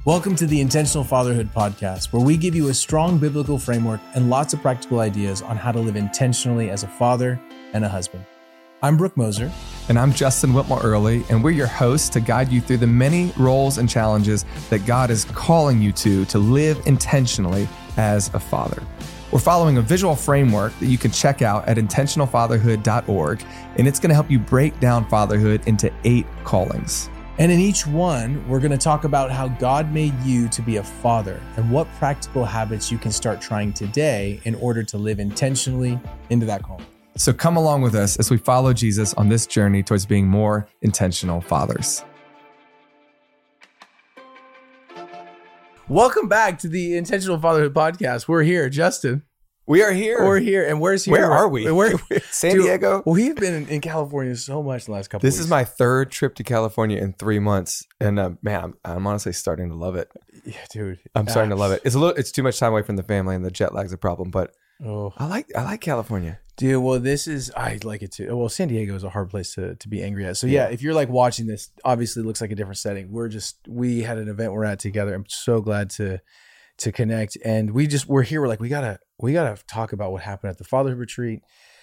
Welcome to the Intentional Fatherhood Podcast, where we give you a strong biblical framework and lots of practical ideas on how to live intentionally as a father and a husband. I'm Brooke Moser. And I'm Justin Whitmore Early, and we're your hosts to guide you through the many roles and challenges that God is calling you to live intentionally as a father. We're following a visual framework that you can check out at intentionalfatherhood.org, and it's going to help you break down fatherhood into 8 callings. And in each one, we're going to talk about how God made you to be a father and what practical habits you can start trying today in order to live intentionally into that calling. So come along with us as we follow Jesus on this journey towards being more intentional fathers. Welcome back to the Intentional Fatherhood Podcast. We're here, Justin. We are here. We're here. And where's here? Where are we? We're San Diego? We've been in California so much the last couple of weeks. This is my 3rd trip to California in 3 months. And man, I'm honestly starting to love it. Yeah, dude. I'm starting to love it. It's too much time away from the family and the jet lag's a problem, but I like California. Dude, well, I like it too. Well, San Diego is a hard place to be angry at. So yeah, if you're like watching this, obviously it looks like a different setting. We had an event we're at together. I'm so glad to connect. And we're here. We're like, we gotta talk about what happened at the fatherhood retreat.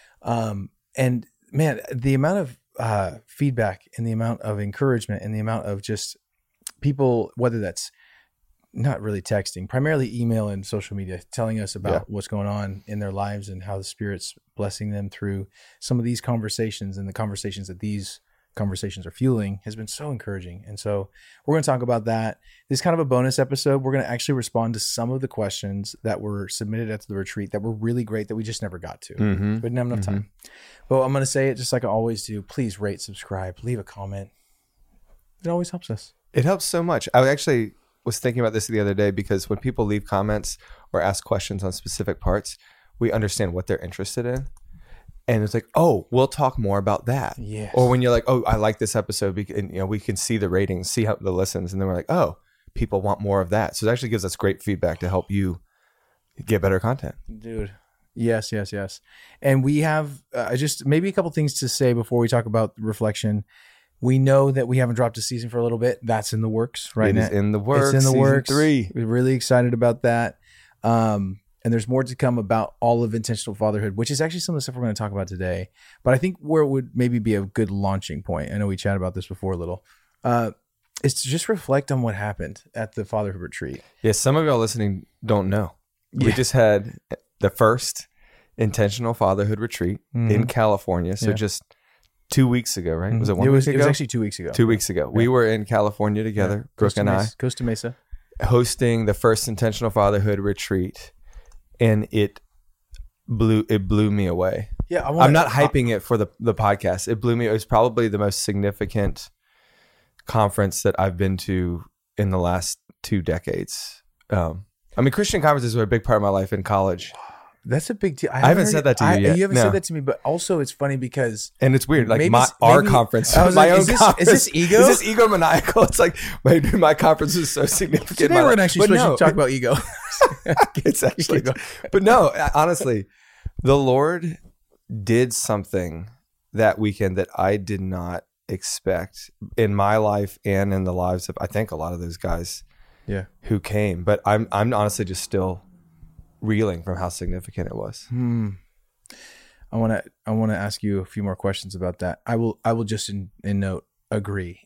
And man, the amount of feedback and the amount of encouragement and the amount of just people, whether that's not really texting, primarily email and social media, telling us about what's going on in their lives and how the Spirit's blessing them through some of these conversations and the conversations that these conversations are fueling has been so encouraging. And so we're going to talk about that. This is kind of a bonus episode. We're going to actually respond to some of the questions that were submitted at the retreat that were really great that we just never got to. We didn't have enough time. But I'm going to say it just like I always do. Please rate, subscribe, leave a comment. It always helps us. It helps so much. I actually was thinking about this the other day because when people leave comments or ask questions on specific parts, we understand what they're interested in. And it's like, oh, we'll talk more about that. Yes. Or when you're like, oh, I like this episode, and we can see the ratings, see how the listens, and then we're like, oh, people want more of that. So it actually gives us great feedback to help you get better content. Dude. Yes. And we have just maybe a couple things to say before we talk about reflection. We know that we haven't dropped a season for a little bit. That's in the works right now. It is in the works. It's in the works. Season 3. We're really excited about that. And there's more to come about all of intentional fatherhood, which is actually some of the stuff we're going to talk about today. But I think where it would maybe be a good launching point, I know we chatted about this before a little, is to just reflect on what happened at the fatherhood retreat. Yeah, some of y'all listening don't know. We just had the first intentional fatherhood retreat in California. So just 2 weeks ago, right? Was it 1 week ago? It was actually 2 weeks ago. 2 weeks ago. Yeah. We were in California together, Brooke and I. Costa Mesa. Hosting the first intentional fatherhood retreat. And it blew me away. Yeah, I'm not hyping it for the podcast. It blew me. It was probably the most significant conference that I've been to in the last 2 decades. Christian conferences were a big part of my life in college. That's a big deal. I haven't said that to you yet. You haven't said that to me, but also it's funny because... And it's weird. Like our conference. My own conference. Is this ego? Is this egomaniacal? It's like, maybe my conference is so significant. Today we're going to actually switch to talk about ego. It's actually... But no, honestly, the Lord did something that weekend that I did not expect in my life and in the lives of, I think, a lot of those guys who came. But I'm honestly just still reeling from how significant it was. I want to ask you a few more questions about that. I will just in note agree.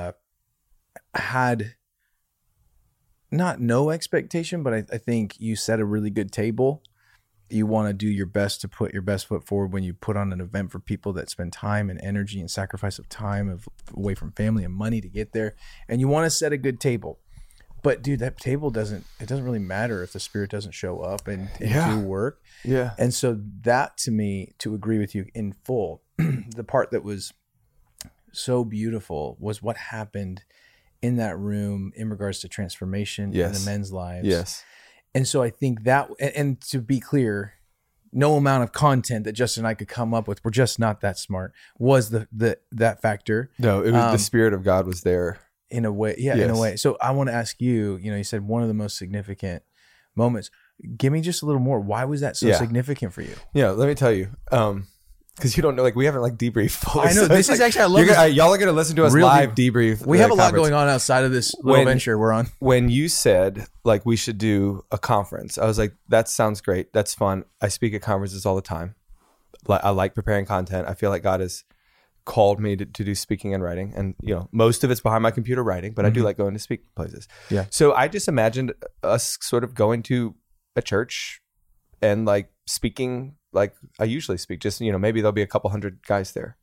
Had not no expectation, but I think you set a really good table. You want to do your best to put your best foot forward when you put on an event for people that spend time and energy and sacrifice of time away from family and money to get there. And you want to set a good table. But dude, that table doesn't really matter if the Spirit doesn't show up and do work. Yeah. And so that, to me, to agree with you in full, the part that was so beautiful was what happened in that room in regards to transformation in the men's lives. Yes. And so I think that, and to be clear, no amount of content that Justin and I could come up with, we're just not that smart, was that factor. No, it was the Spirit of God was there. In a way, in a way. So I want to ask you, you said one of the most significant moments. Give me just a little more. Why was that so significant for you? Yeah, let me tell you. because you don't know, like we haven't like debriefed fully. I know, So this it's is like, actually, I love this. y'all are gonna listen to us Real live debrief. We the have a lot conference. going on outside of this little venture we're on. When you said like we should do a conference, I was like, that sounds great. That's fun. I speak at conferences all the time. I like preparing content. I feel like God has called me to do speaking and writing, and you know, most of it's behind my computer writing, but I do like going to speak places. Yeah. So I just imagined us sort of going to a church and like speaking like I usually speak. Just, you know, maybe there'll be a couple hundred guys there.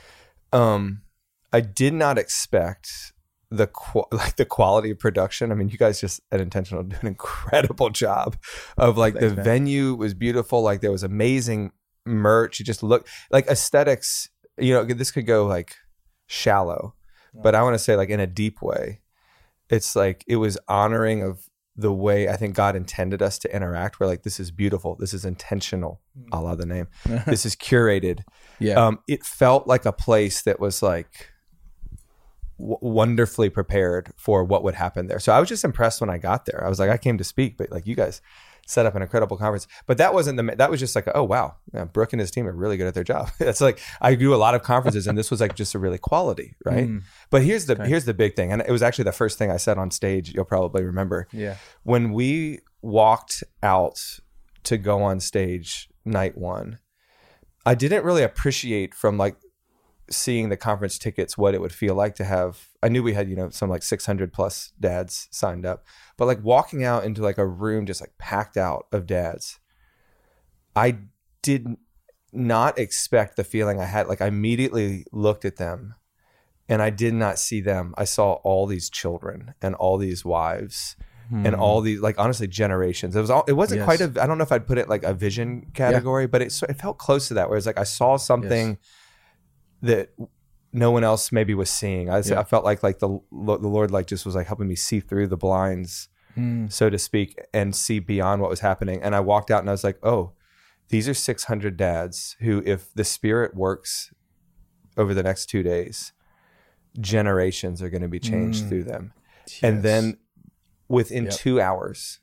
I did not expect the quality of production. I mean, you guys just at Intentional do an incredible job of like the venue was beautiful. Like there was amazing merch. It just looked like aesthetics, you know, this could go like shallow, but I want to say like in a deep way. It's like, it was honoring of the way I think God intended us to interact. We're like, this is beautiful. This is intentional. A la the name. This is curated. Yeah. It felt like a place that was like wonderfully prepared for what would happen there. So I was just impressed when I got there. I was like, I came to speak, but like you guys set up an incredible conference. But that wasn't that was just like, oh wow, yeah, Brooke and his team are really good at their job. It's like I do a lot of conferences, and this was like just a really quality, right? But here's the big thing, and it was actually the first thing I said on stage. You'll probably remember. Yeah. When we walked out to go on stage night one, I didn't really appreciate from like seeing the conference tickets what it would feel like to have. I knew we had, you know, some like 600 plus dads signed up, but like walking out into like a room just like packed out of dads, I did not expect the feeling I had. Like I immediately looked at them and I did not see them. I saw all these children and all these wives and all these, like, honestly, generations. It wasn't quite I don't know if I'd put it like a vision category, but it felt close to that, where it's like I saw something that no one else maybe was seeing. I felt like the Lord like just was like helping me see through the blinds, so to speak, and see beyond what was happening. And I walked out and I was like, oh, these are 600 dads who, if the Spirit works over the next 2 days, generations are going to be changed through them. Yes. And then within 2 hours,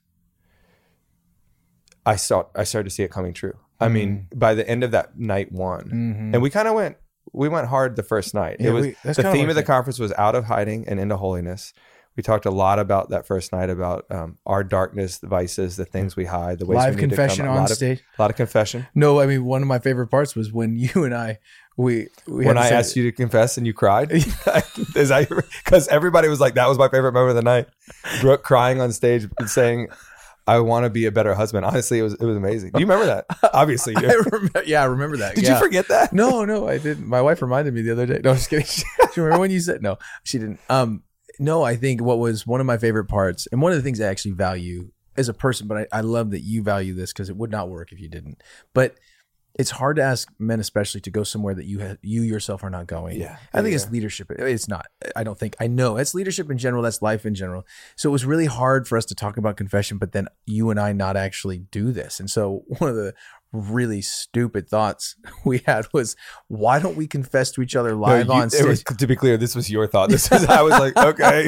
I started to see it coming true. I mean, by the end of that night one, and we went hard the first night. Yeah, it was the theme of the conference was out of hiding and into holiness. We talked a lot about that first night about our darkness, the vices, the things we hide, the ways live we need confession to come. on stage. A lot of confession. No, I mean, one of my favorite parts was when you and I when I asked you to confess and you cried. Is that because everybody was like, that was my favorite moment of the night. Brooke crying on stage and saying, I want to be a better husband. Honestly, it was amazing. Do you remember that? Obviously, you do. I remember that. Did you forget that? No, I didn't. My wife reminded me the other day. No, I'm just kidding. She remember when you said no? She didn't. No, I think what was one of my favorite parts, and one of the things I actually value as a person, but I love that you value this because it would not work if you didn't. But it's hard to ask men, especially, to go somewhere that you yourself are not going. Yeah, I think it's leadership. It's not. I don't think. I know it's leadership in general. That's life in general. So it was really hard for us to talk about confession, but then you and I not actually do this. And so one of the really stupid thoughts we had was, why don't we confess to each other live on stage? To be clear, this was your thought. I was like, okay.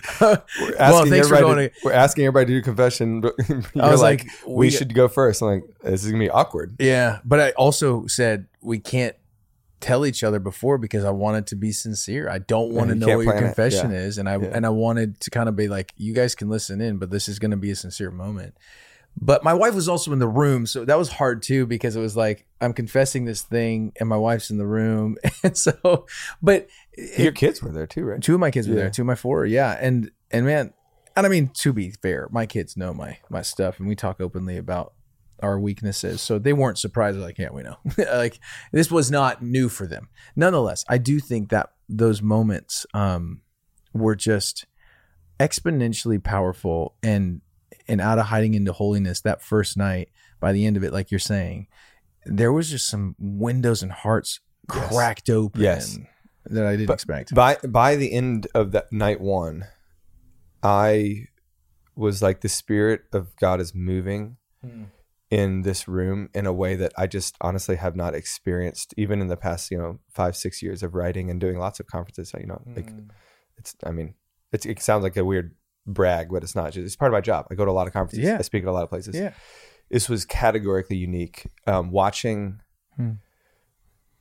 We're asking everybody to do confession. I was like, we should go first. I'm like, this is gonna be awkward. Yeah, but I also said we can't tell each other before because I wanted to be sincere. I don't want to know what your confession is, and I wanted to kind of be like, you guys can listen in, but this is going to be a sincere moment. But my wife was also in the room, so that was hard too, because it was like, I'm confessing this thing and my wife's in the room. And so, but your kids were there too, right? 2 of my kids were there, 2 of my 4. Yeah. And man, and I mean, to be fair, my kids know my stuff, and we talk openly about our weaknesses. So they weren't surprised. Like, yeah, we know. Like, this was not new for them. Nonetheless, I do think that those moments were just exponentially powerful, and out of hiding into holiness that first night. By the end of it, like you're saying, there was just some windows and hearts cracked open that I didn't expect. By the end of that night one, I was like, the Spirit of God is moving in this room in a way that I just honestly have not experienced, even in the past, 5-6 years of writing and doing lots of conferences. It sounds like a weird brag, but it's not. It's part of my job. I go to a lot of conferences. I speak at a lot of places. This was categorically unique. Watching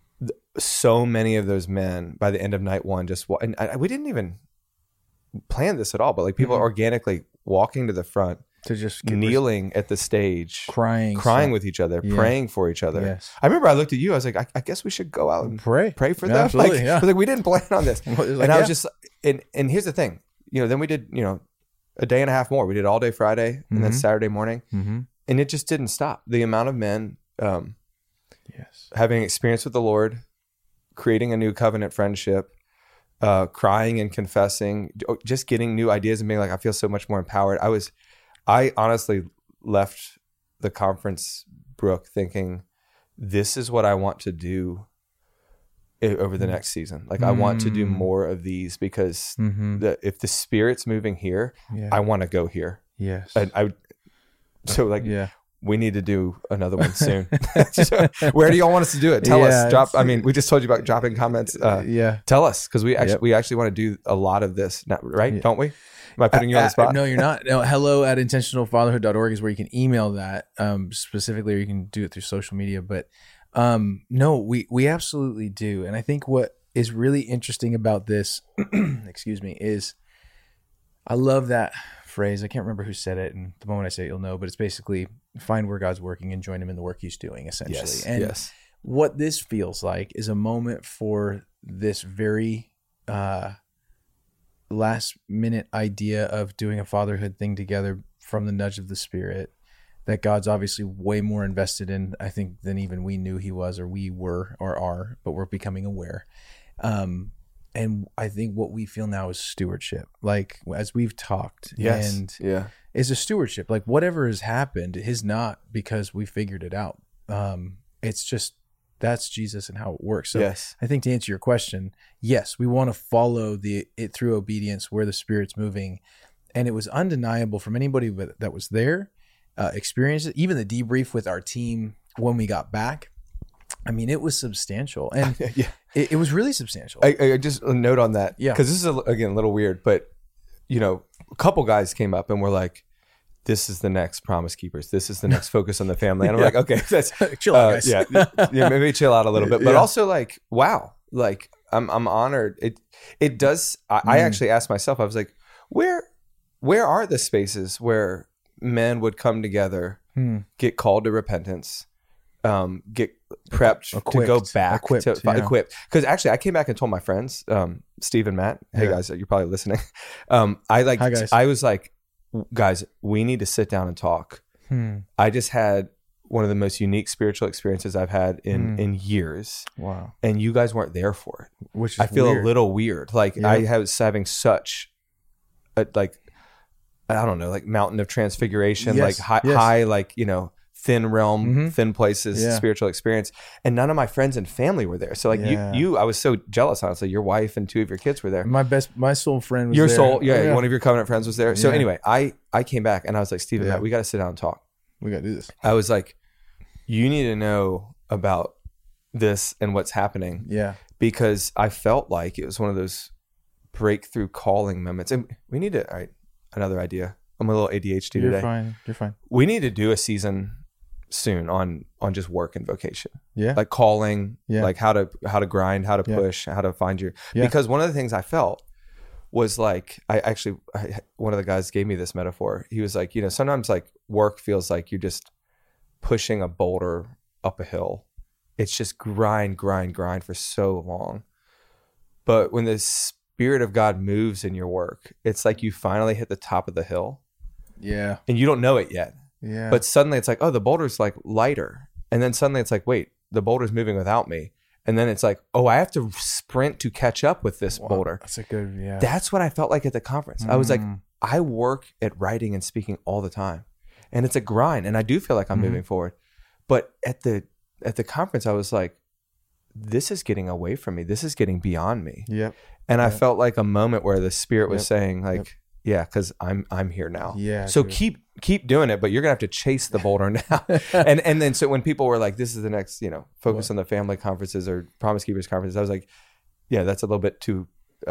so many of those men by the end of night one and we didn't even plan this at all, but like people are organically walking to the front, to just kneeling at the stage, crying with each other, praying for each other. Yes. I remember I looked at you, I was like, I guess we should go out and pray for them. Absolutely, like, I was like, we didn't plan on this. And I was just, and here's the thing, then we did, a day and a half more. We did all day Friday and then Saturday morning, and it just didn't stop. The amount of men having experience with the Lord, creating a new covenant friendship, crying and confessing, just getting new ideas and being like, I feel so much more empowered. I honestly left the conference, Brooke, thinking this is what I want to do over the next season. Like I want to do more of these because if the Spirit's moving here, I want to go here. Yes. And we need to do another one soon. So, where do y'all want us to do it? Tell us. We just told you about dropping comments. Tell us, because we actually want to do a lot of this, right? Don't we? Am I putting you on the spot? No, you're not. No, hello@intentionalfatherhood.org is where you can email that specifically, or you can do it through social media. But no, we absolutely do. And I think what is really interesting about this, excuse me, is I love that phrase. I can't remember who said it, and the moment I say it, you'll know. But it's basically find where God's working and join Him in the work He's doing, essentially. What this feels like is a moment for this very last minute idea of doing a fatherhood thing together from the nudge of the Spirit that God's obviously way more invested in, I think, than even we knew He was, or we were, or are, but we're becoming aware. And I think what we feel now is stewardship. Like, as we've talked, is a stewardship. Like, whatever has happened is not because we figured it out. It's just, that's Jesus and how it works. So I think to answer your question, yes, we want to follow it through obedience where the Spirit's moving. And it was undeniable from anybody that was there, experienced it, even the debrief with our team when we got back. I mean, it was substantial, and it was really substantial. I just a note on that, because this is again a little weird, but a couple guys came up and were like, "This is the next Promise Keepers. This is the next Focus on the Family." And I'm like, "Okay, that's chill out, guys." Maybe chill out a little bit, but also like, wow, like I'm honored. It does. I actually asked myself, I was like, where are the spaces where men would come together, get called to repentance, get prepped to go back equipped? Because actually I came back and told my friends, Steve and Matt, hey guys, you're probably listening. Hi guys. I was like, guys, we need to sit down and talk. I just had one of the most unique spiritual experiences I've had in years. Wow. And you guys weren't there for it, which is I feel weird. A little weird. Like I was having such a, like, I don't know, like mountain of transfiguration, like high, like, thin realm, thin places, spiritual experience. And none of my friends and family were there. So like you, I was so jealous, honestly. Your wife and two of your kids were there. My soul friend was there. One of your covenant friends was there. So anyway, I came back and I was like, Stephen, Matt, we got to sit down and talk. We got to do this. I was like, you need to know about this and what's happening. Yeah. Because I felt like it was one of those breakthrough calling moments. And we need to, all right, another idea. I'm a little ADHD today. You're fine. We need to do a season soon on just work and vocation. Yeah. Like calling, like how to grind, how to push, how to find your, because one of the things I felt was like, one of the guys gave me this metaphor. He was like, sometimes like work feels like you're just pushing a boulder up a hill. It's just grind for so long. But when the Spirit of God moves in your work, it's like you finally hit the top of the hill. Yeah. And you don't know it yet. Yeah. But suddenly it's like, oh, the boulder's like lighter. And then suddenly it's like, wait, the boulder's moving without me. And then it's like, oh, I have to sprint to catch up with this boulder. That's a good, That's what I felt like at the conference. I was like, I work at writing and speaking all the time. And it's a grind. And I do feel like I'm moving forward. But at the conference, I was like, this is getting away from me. This is getting beyond me. Yep. And I felt like a moment where the Spirit was saying like, because I'm here now. Yeah. So keep doing it, but you're gonna have to chase the boulder now. and then so when people were like, this is the next, Focus on the Family conferences or Promise Keepers conferences, I was like, yeah, that's a little bit too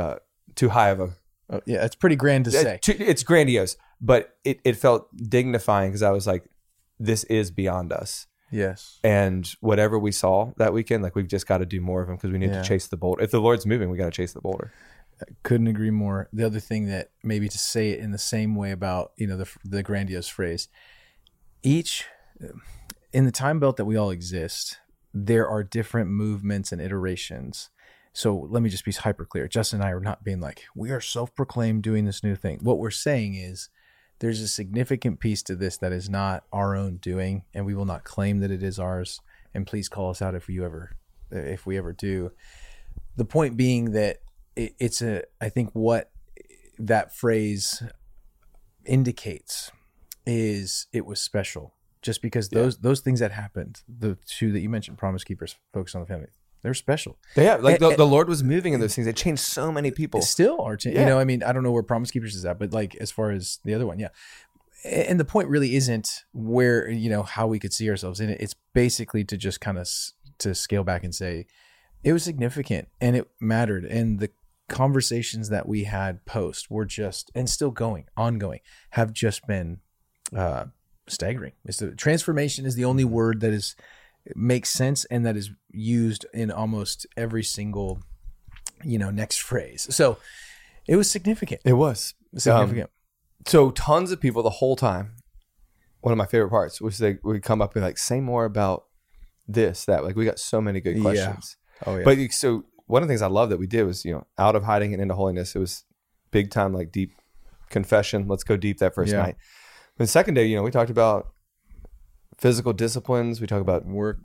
high of a. It's pretty grand to say. It's grandiose, but it felt dignifying because I was like, this is beyond us. Yes. And whatever we saw that weekend, like we've just got to do more of them because we need to chase the boulder. If the Lord's moving, we got to chase the boulder. Couldn't agree more. The other thing that maybe to say it in the same way about, the grandiose phrase, each in the time belt that we all exist, there are different movements and iterations. So let me just be hyper clear. Justin and I are not being like, we are self-proclaimed doing this new thing. What we're saying is there's a significant piece to this that is not our own doing, and we will not claim that it is ours. And please call us out if we ever do. The point being that I think what that phrase indicates is it was special. Just because those things that happened, the two that you mentioned, Promise Keepers, Focus on the Family, they're special. Yeah, like the Lord was moving in those things. It changed so many people. Still are changing. I don't know where Promise Keepers is at, but like as far as the other one, yeah. And the point really isn't where, how we could see ourselves in it. It's basically to just kind of to scale back and say it was significant and it mattered. And the conversations that we had post were just, and still ongoing, have just been staggering. Transformation is the only word that makes sense and that is used in almost every single, next phrase. So it was significant. It was significant. So tons of people the whole time. One of my favorite parts was they would come up and like, say more about this, that. Like we got so many good questions. Yeah. Oh yeah. But so one of the things I love that we did was, out of hiding and into holiness. It was big time, like deep confession. Let's go deep that first night. The second day, we talked about physical disciplines. We talk about work,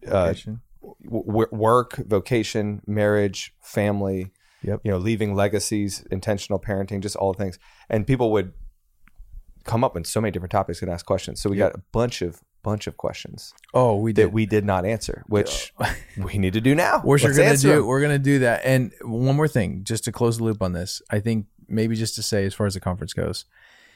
vocation, marriage, family. Yep. Leaving legacies, intentional parenting, just all the things. And people would come up with so many different topics and ask questions. So we got a bunch of questions. Oh, we did. That we did not answer, which we need to do now. We're gonna do that. And one more thing, just to close the loop on this, I think maybe just to say, as far as the conference goes,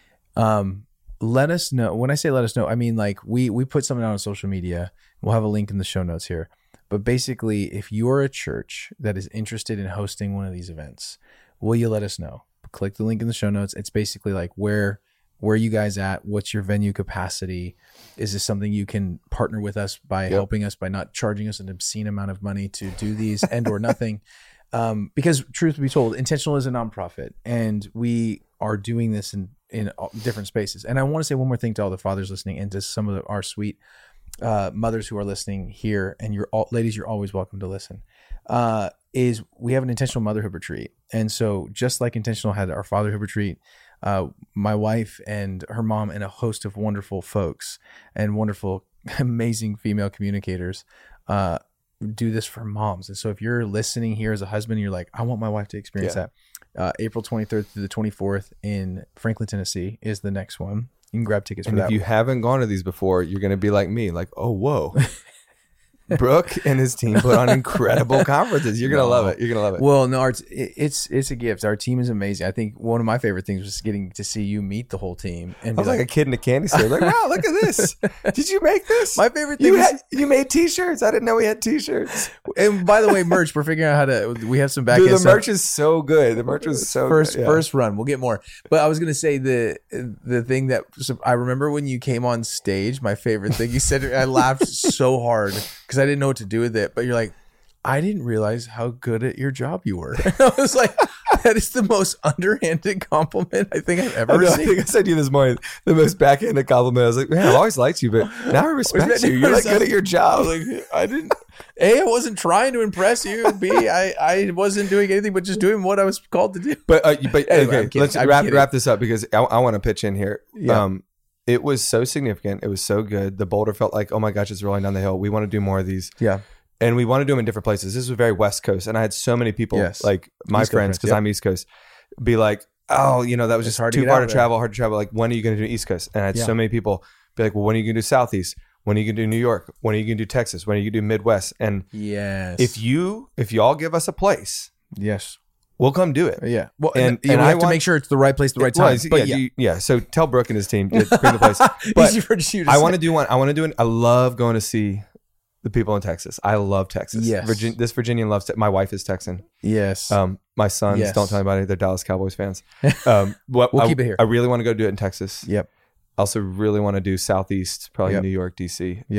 let us know. When I say let us know, I mean like we put something out on social media. We'll have a link in the show notes here. But basically, if you're a church that is interested in hosting one of these events, will you let us know? Click the link in the show notes. It's basically like where you guys at? What's your venue capacity? Is this something you can partner with us by helping us by not charging us an obscene amount of money to do these and or nothing? Because truth be told, Intentional is a nonprofit and we are doing this in different spaces. And I want to say one more thing to all the fathers listening and to some of our sweet mothers who are listening here, and ladies, you're always welcome to listen, is we have an Intentional Motherhood Retreat. And so just like Intentional had our Fatherhood Retreat, my wife and her mom and a host of wonderful folks and wonderful, amazing female communicators do this for moms. And so if you're listening here as a husband, you're like, I want my wife to experience that. April 23rd through the 24th in Franklin, Tennessee is the next one. You can grab tickets for that. If you haven't gone to these before, you're going to be like me, like, oh, whoa. Brooke and his team put on incredible conferences. You're going to love it. You're going to love it. Well, no, it's a gift. Our team is amazing. I think one of my favorite things was getting to see you meet the whole team. And I was like a kid in a candy store. Like, wow, look at this. Did you make this? My favorite thing you made t-shirts. I didn't know we had t-shirts. And by the way, merch, we're figuring out we have some back end stuff. The merch is so good. The merch was so good. First run. We'll get more. But I was going to say the thing that I remember when you came on stage, my favorite thing you said, I laughed so hard because I didn't know what to do with it, but you're like, I didn't realize how good at your job you were. I was like, that is the most underhanded compliment I think I've ever seen. I think I said to you this morning, the most backhanded compliment. I was like, man, I've always liked you, but now I respect you. You're like good at your job. Like, I wasn't trying to impress you. B, I wasn't doing anything but just doing what I was called to do. But anyway, okay, let's wrap this up because I want to pitch in here. Yeah. It was so significant. It was so good. The boulder felt like, oh my gosh, it's rolling down the hill. We want to do more of these. Yeah. And we want to do them in different places. This was very West Coast. And I had so many people, like my friends, because I'm East Coast, be like, oh, that was just too hard to travel. Like, when are you going to do East Coast? And I had so many people be like, well, when are you going to do Southeast? When are you going to do New York? When are you going to do Texas? When are you going to do Midwest? And if y'all give us a place, we'll come do it. Yeah. Well, and you have to make sure it's the right place, the right time. But so tell Brooke and his team to bring the place. But easy for you to I want to do one. I want to do it. I love going to see the people in Texas. I love Texas. Yes. This Virginian loves my wife is Texan. Yes. My sons, don't tell anybody, they're Dallas Cowboys fans. We'll keep it here. I really want to go do it in Texas. Yep. I also really want to do Southeast, probably New York, DC. Yep.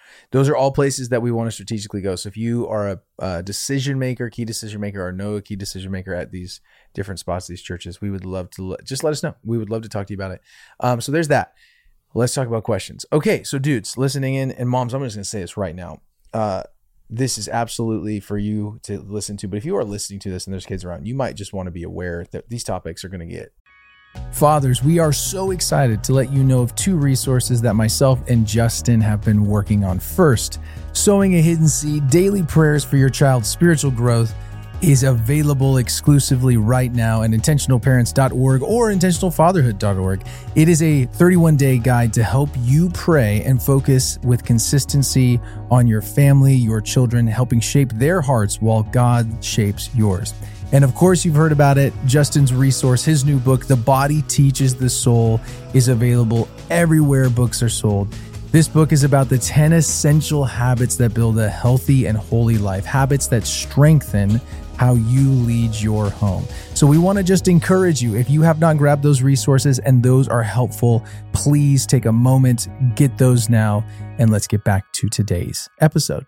those are all places that we want to strategically go. So if you are a decision maker, key decision maker, or know a key decision maker at these different spots, these churches, we would love to just let us know. We would love to talk to you about it. So there's that. Let's talk about questions. Okay, so dudes listening in, and moms, I'm just going to say this right now. This is absolutely for you to listen to, but if you are listening to this and there's kids around, you might just want to be aware that these topics are going to get. Fathers, we are so excited to let you know of 2 resources that myself and Justin have been working on. First, Sowing a Hidden Seed, daily prayers for your child's spiritual growth, is available exclusively right now at intentionalparents.org or intentionalfatherhood.org. It is a 31-day guide to help you pray and focus with consistency on your family, your children, helping shape their hearts while God shapes yours. And of course, you've heard about it. Justin's resource, his new book, The Body Teaches the Soul, is available everywhere books are sold. This book is about the 10 essential habits that build a healthy and holy life, habits that strengthen how you lead your home. So we want to just encourage you, if you have not grabbed those resources and those are helpful, please take a moment, get those now, and let's get back to today's episode.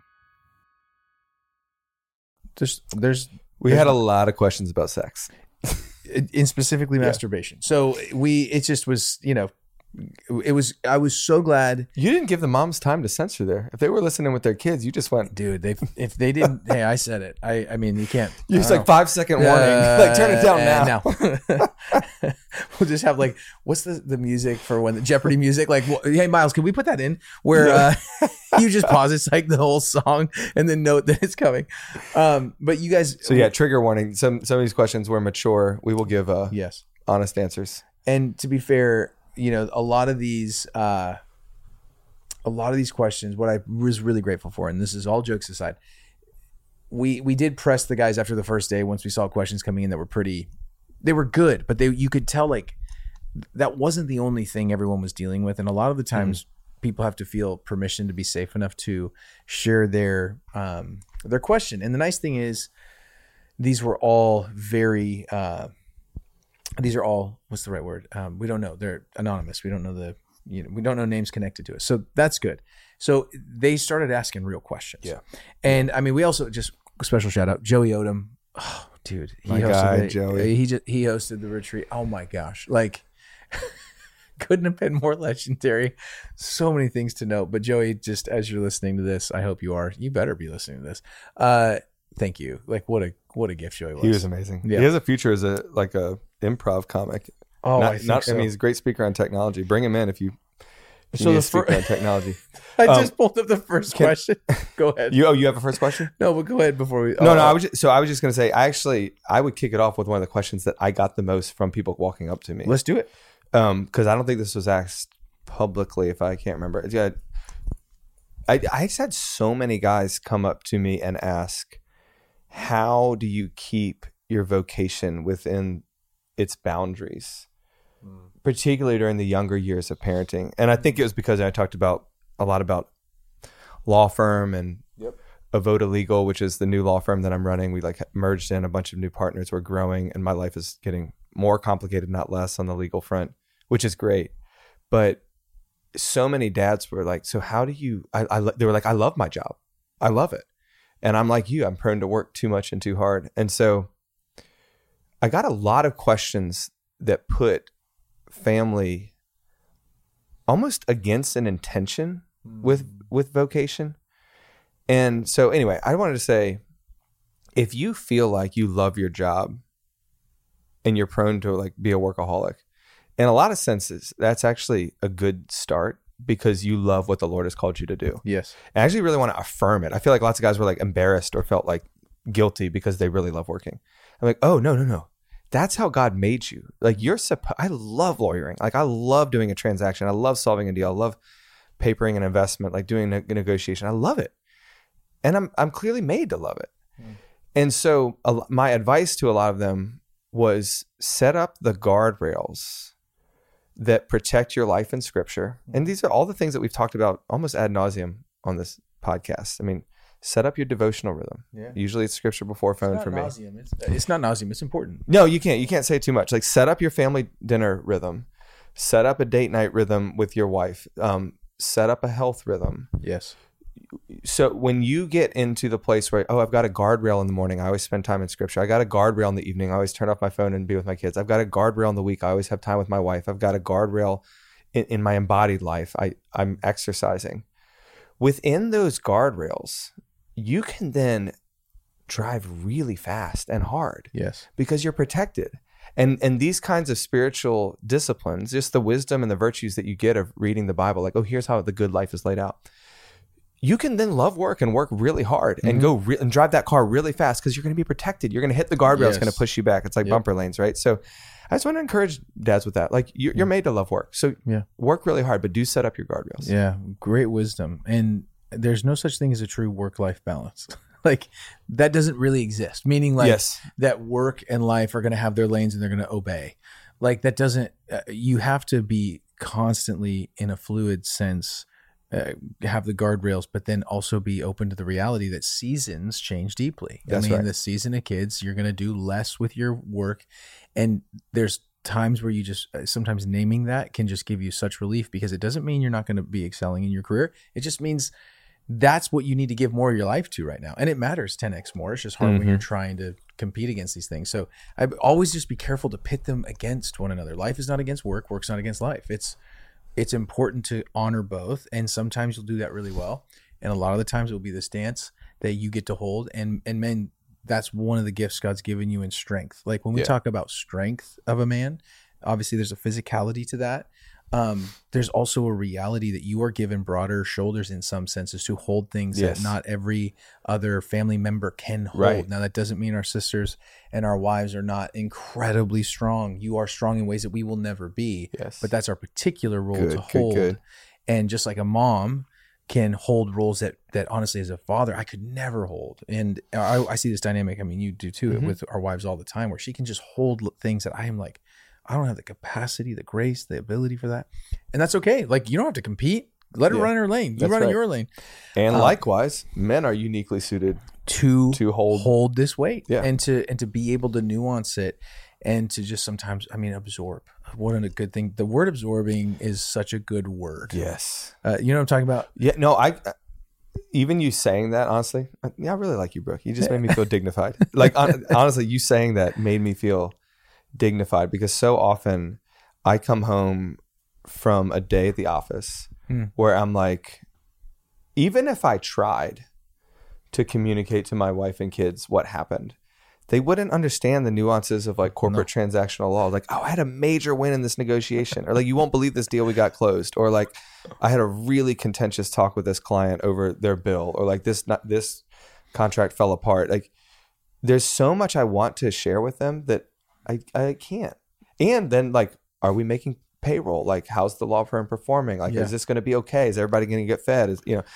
We had a lot of questions about sex. In specifically masturbation. So it just was, I was so glad. You didn't give the moms time to censor there. If they were listening with their kids, you just went, dude, if they didn't, hey, I said it. I mean, you can't. You just 5-second warning. Like, turn it down now. We'll just have what's the music for when the Jeopardy music? Like, hey, Miles, can we put that in where you just pause? It's like the whole song and then note that it's coming. But you guys. So yeah, trigger warning. Some of these questions were mature. We will give yes, honest answers. And to be fair, a lot of these questions, what I was really grateful for, and this is all jokes aside, we did press the guys after the first day once we saw questions coming in that were they were good, but you could tell that wasn't the only thing everyone was dealing with. And a lot of the times people have to feel permission to be safe enough to share their question. And the nice thing is these were all very, these are all, what's the right word? We don't know. They're anonymous. We don't know we don't know names connected to us. So that's good. So they started asking real questions. Yeah. And I mean, we also just special shout out Joey Odom. Oh, dude. Joey. He hosted the retreat. Oh my gosh. Couldn't have been more legendary. So many things to note. But Joey, just as you're listening to this, I hope you are. You better be listening to this. Thank you. What a gift Joey was. He was amazing. Yeah. He has a future as a improv comic. Oh, I think so. I mean, he's a great speaker on technology. Bring him in if you So need the a speaker on technology. I just pulled up the first question. Go ahead. You have a first question? No, but go ahead before we. No. I was just going to say, I would kick it off with one of the questions that I got the most from people walking up to me. Let's do it. Because I don't think this was asked publicly, if I can't remember. I just had so many guys come up to me and ask, how do you keep your vocation within its boundaries, particularly during the younger years of parenting? And I think it was because I talked a lot about law firm and Avoda Legal, which is the new law firm that I'm running. We merged in a bunch of new partners. We're growing, and my life is getting more complicated, not less, on the legal front, which is great. But so many dads were like, so how do you, they were like, I love my job. I love it. And I'm like you, I'm prone to work too much and too hard. And so I got a lot of questions that put family almost against an intention with vocation. And so anyway, I wanted to say, if you feel like you love your job and you're prone to be a workaholic, in a lot of senses, that's actually a good start because you love what the Lord has called you to do. Yes. I actually really want to affirm it. I feel like lots of guys were embarrassed or felt guilty because they really love working. I'm like, oh, no. That's how God made you. I love lawyering. I love doing a transaction. I love solving a deal. I love papering an investment, doing a negotiation. I love it. And I'm clearly made to love it. And so my advice to a lot of them was set up the guardrails that protect your life in Scripture. And these are all the things that we've talked about almost ad nauseum on this podcast. I mean, set up your devotional rhythm. Yeah. Usually it's Scripture before phone for me. It's not nauseum. It's important. No, you can't say too much. Set up your family dinner rhythm. Set up a date night rhythm with your wife. Set up a health rhythm. Yes. so when you get into the place where, I've got a guardrail in the morning, I always spend time in scripture. I got a guardrail in the evening, I always turn off my phone and be with my kids. I've got a guardrail in the week, I always have time with my wife. I've got a guardrail in my embodied life. I'm exercising. Within those guardrails, you can then drive really fast and hard. Yes. Because you're protected. And these kinds of spiritual disciplines, just the wisdom and the virtues that you get of reading the Bible, like, here's how the good life is laid out. You can then love work and work really hard and go and drive that car really fast because you're going to be protected. You're going to hit the guardrail. It's going to push you back. It's like bumper lanes, right? So I just want to encourage dads with that. Like, you're made to love work. So work really hard, but do set up your guardrails. Yeah. Great wisdom. And there's no such thing as a true work-life balance. Like, that doesn't really exist. Meaning, like, that work and life are going to have their lanes and they're going to obey. Like, that doesn't, you have to be constantly in a fluid sense, have the guardrails, but then also be open to the reality that seasons change deeply. The season of kids, you're going to do less with your work. And there's times where you just, sometimes naming that can just give you such relief, because it doesn't mean you're not going to be excelling in your career. It just means that's what you need to give more of your life to right now. And it matters 10x more. It's just hard when you're trying to compete against these things. So I always just be careful to pit them against one another. Life is not against work. Work's not against life. It's important to honor both. And sometimes you'll do that really well. And a lot of the times it will be this dance that you get to hold. And men, that's one of the gifts God's given you in strength. Like, when we talk about strength of a man, obviously there's a physicality to that. There's also a reality that you are given broader shoulders in some senses to hold things that not every other family member can hold. Right. Now, that doesn't mean our sisters and our wives are not incredibly strong. You are strong in ways that we will never be, but that's our particular role to hold. And just like a mom can hold roles that honestly, as a father, I could never hold. And I see this dynamic. I mean, you do too, with our wives all the time, where she can just hold things that I am like, I don't have the capacity, the grace, the ability for that. And that's okay. Like, you don't have to compete. Let her run in her lane. You run in your lane. And likewise, men are uniquely suited to hold this weight and to be able to nuance it, and to just sometimes, absorb. What a good thing. The word absorbing is such a good word. Yes. You know what I'm talking about? Yeah, no, even you saying that, honestly, I really like you, Brooke. You just made me feel dignified. Like, honestly, you saying that made me feel dignified, because so often I come home from a day at the office where I'm like, even if I tried to communicate to my wife and kids what happened, they wouldn't understand the nuances of like corporate transactional law. Like, I had a major win in this negotiation, or like, you won't believe this deal we got closed, or like, I had a really contentious talk with this client over their bill, or like this contract fell apart. Like, there's so much I want to share with them that I can't. And then, like, are we making payroll? Like, how's the law firm performing? Like, is this going to be okay? Is everybody going to get fed?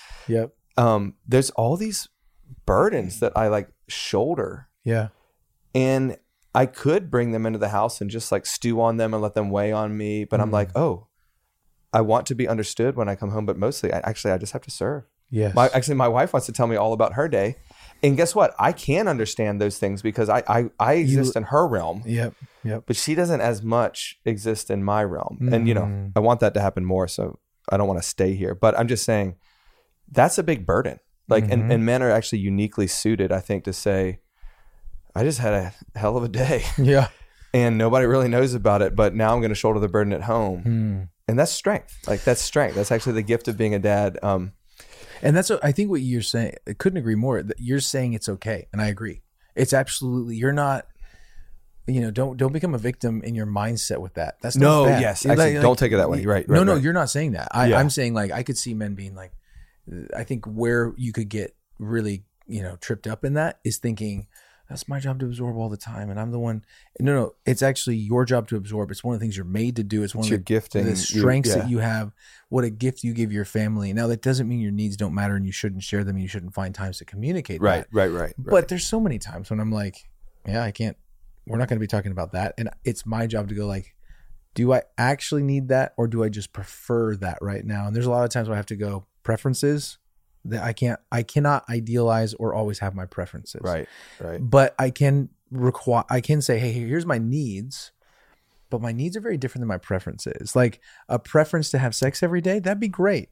There's all these burdens that I like shoulder. Yeah. And I could bring them into the house and just like stew on them and let them weigh on me. But I'm like, I want to be understood when I come home. But mostly, I just have to serve. Yes. My wife wants to tell me all about her day. And guess what? I can understand those things because I exist in her realm. Yep. But she doesn't as much exist in my realm. And, I want that to happen more. So I don't want to stay here. But I'm just saying that's a big burden. Like, and men are actually uniquely suited, I think, to say, I just had a hell of a day. Yeah. And nobody really knows about it. But now I'm going to shoulder the burden at home. And that's strength. Like, that's strength. That's actually the gift of being a dad. And that's what I think what you're saying. I couldn't agree more. You're saying it's okay, and I agree. It's absolutely. You're not. Don't become a victim in your mindset with that. That's not bad. Yes. Actually, don't take it that way. Right. No, you're not saying that. I'm saying, like, I could see men being like. I think where you could get really tripped up in that is thinking, that's my job to absorb all the time, and I'm the one. No, it's actually your job to absorb. It's one of the things you're made to do. It's one of the strengths that you have. What a gift you give your family. Now, that doesn't mean your needs don't matter and you shouldn't share them and you shouldn't find times to communicate. Right. But there's so many times when I'm like, I can't. We're not going to be talking about that, and it's my job to go like, do I actually need that, or do I just prefer that right now? And there's a lot of times where I have to go preferences. That I cannot idealize or always have my preferences. Right. But I can say, hey, here's my needs, but my needs are very different than my preferences. Like, a preference to have sex every day, that'd be great.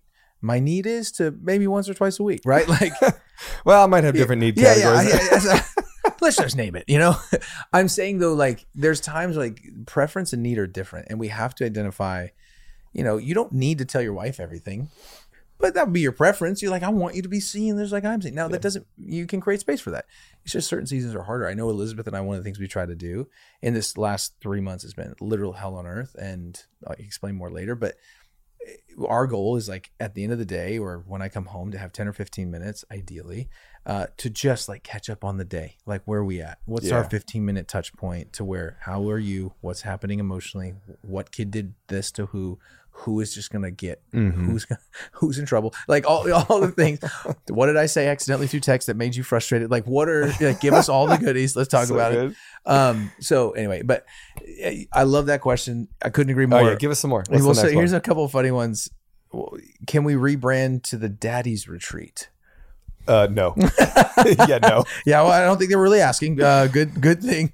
My need is to maybe once or twice a week, right? Like, well, I might have different need categories. Let's just name it, I'm saying though, like there's times like preference and need are different, and we have to identify, you don't need to tell your wife everything, but that would be your preference. You're like, I want you to be seen. There's like I'm saying. Now that doesn't, you can create space for that. It's just certain seasons are harder. I know Elizabeth and I, one of the things we try to do in this last 3 months has been literal hell on earth, and I'll explain more later, but our goal is like at the end of the day, or when I come home, to have 10 or 15 minutes, ideally, to just like catch up on the day. Like, where are we at? What's our 15-minute touch point to where, how are you? What's happening emotionally? What kid did this to who? Who is just going to get, who's in trouble? Like all the things. What did I say accidentally through text that made you frustrated? Like, what are, like, give us all the goodies. Let's talk about it. So anyway, but I love that question. I couldn't agree more. Oh yeah, give us some more. Here's a couple of funny ones. Can we rebrand to the Daddy's Retreat? No. Yeah, no. Yeah, well, I don't think they were really asking. Good thing.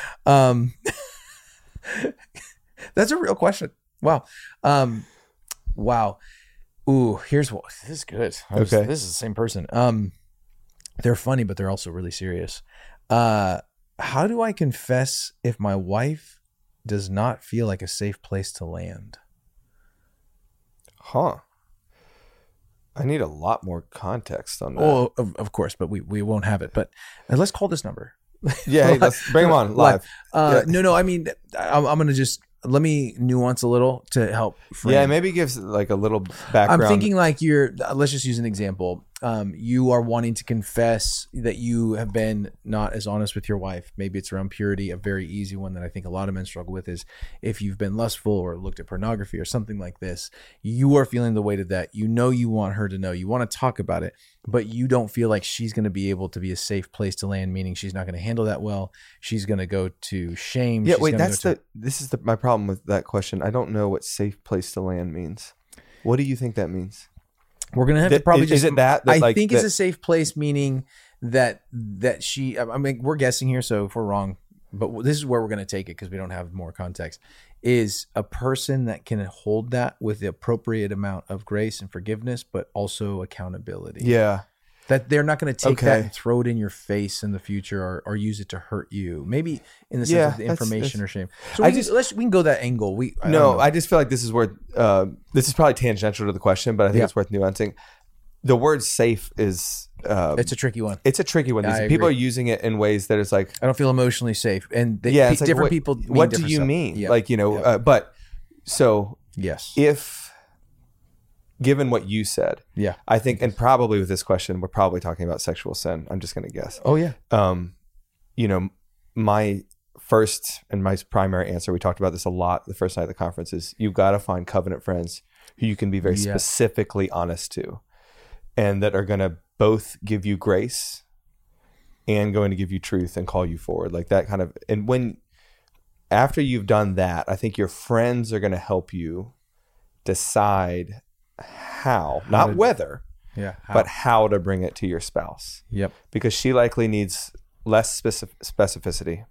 That's a real question. Wow. Wow. Ooh, here's what, this is good. Okay. This is the same person. They're funny, but they're also really serious. How do I confess if my wife does not feel like a safe place to land? Huh. I need a lot more context on that. Oh, of course, but we won't have it. But let's call this number. Yeah, hey, let's bring them on live. No, I mean, I'm going to just, let me nuance a little to help frame. Yeah, maybe gives like a little background. I'm thinking like let's just use an example. You are wanting to confess that you have been not as honest with your wife. Maybe it's around purity. A very easy one that I think a lot of men struggle with is if you've been lustful or looked at pornography or something like this, you are feeling the weight of that. You want her to know. You want to talk about it, but you don't feel like she's going to be able to be a safe place to land, meaning she's not going to handle that well. She's going to go to shame. Yeah, wait, this is my problem with that question. I don't know what safe place to land means. What do you think that means? We're gonna have to probably just. Is it that I think it's a safe place, meaning that she. I mean, we're guessing here, so if we're wrong, but this is where we're gonna take it because we don't have more context. Is a person that can hold that with the appropriate amount of grace and forgiveness, but also accountability. Yeah. That they're not going to take that and throw it in your face in the future or use it to hurt you. Maybe in the sense of the information or shame. So we can go that angle. I just feel like this is where this is probably tangential to the question, but I think it's worth nuancing. The word safe is it's a tricky one. It's a tricky one. People are using it in ways that it's like I don't feel emotionally safe, and different people. What do you mean? Yeah. Like but so yes, if. Given what you said, I think, and probably with this question, we're probably talking about sexual sin. I'm just going to guess. Oh yeah. My first and my primary answer, we talked about this a lot the first night of the conference, is you've got to find covenant friends who you can be very specifically honest to, and that are going to both give you grace and going to give you truth and call you forward, like that kind of. And when after you've done that, I think your friends are going to help you decide how not whether, but how to bring it to your spouse. Yep. Because she likely needs less specificity,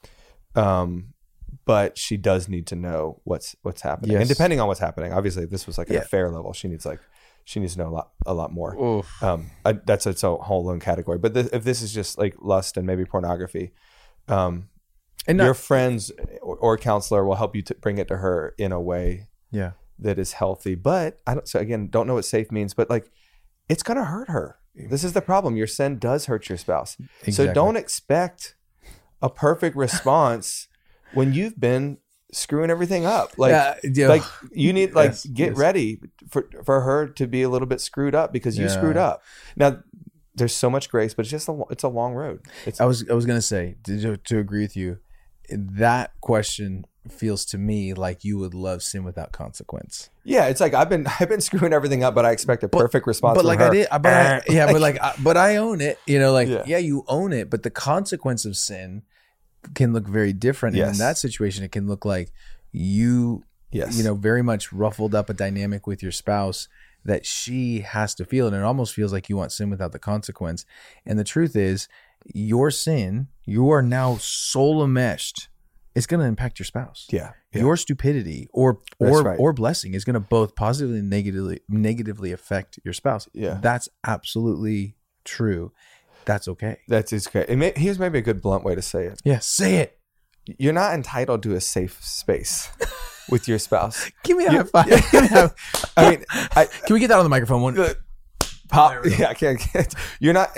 but she does need to know what's happening. Yes. And depending on what's happening, obviously, if this was like an affair level, she needs to know a lot more. That's its a whole own category. But if this is just like lust and maybe pornography, and your friends or counselor will help you to bring it to her in a way. Yeah. That is healthy, but don't know what safe means, but like it's gonna hurt her. This is the problem. Your sin does hurt your spouse. Exactly. So don't expect a perfect response when you've been screwing everything up. Like you need get ready for her to be a little bit screwed up because you screwed up. Now there's so much grace, but it's a long road. I was gonna say to agree with you. That question feels to me like you would love sin without consequence. Yeah, it's like I've been screwing everything up, but I expect a perfect response. But like her. I own it. You own it, but the consequence of sin can look very different. Yes. And in that situation, it can look like you very much ruffled up a dynamic with your spouse that she has to feel, and it almost feels like you want sin without the consequence. And the truth is, your sin, you are now soul enmeshed it's going to impact your spouse. Yeah. Your stupidity or blessing is going to both positively and negatively affect your spouse. Yeah. That's absolutely true. That's okay. It's great. Here's maybe a good blunt way to say it. Yeah, say it. You're not entitled to a safe space with your spouse. Give me a high five. I mean, can we get that on the microphone? One. Yeah, I can't. You're not.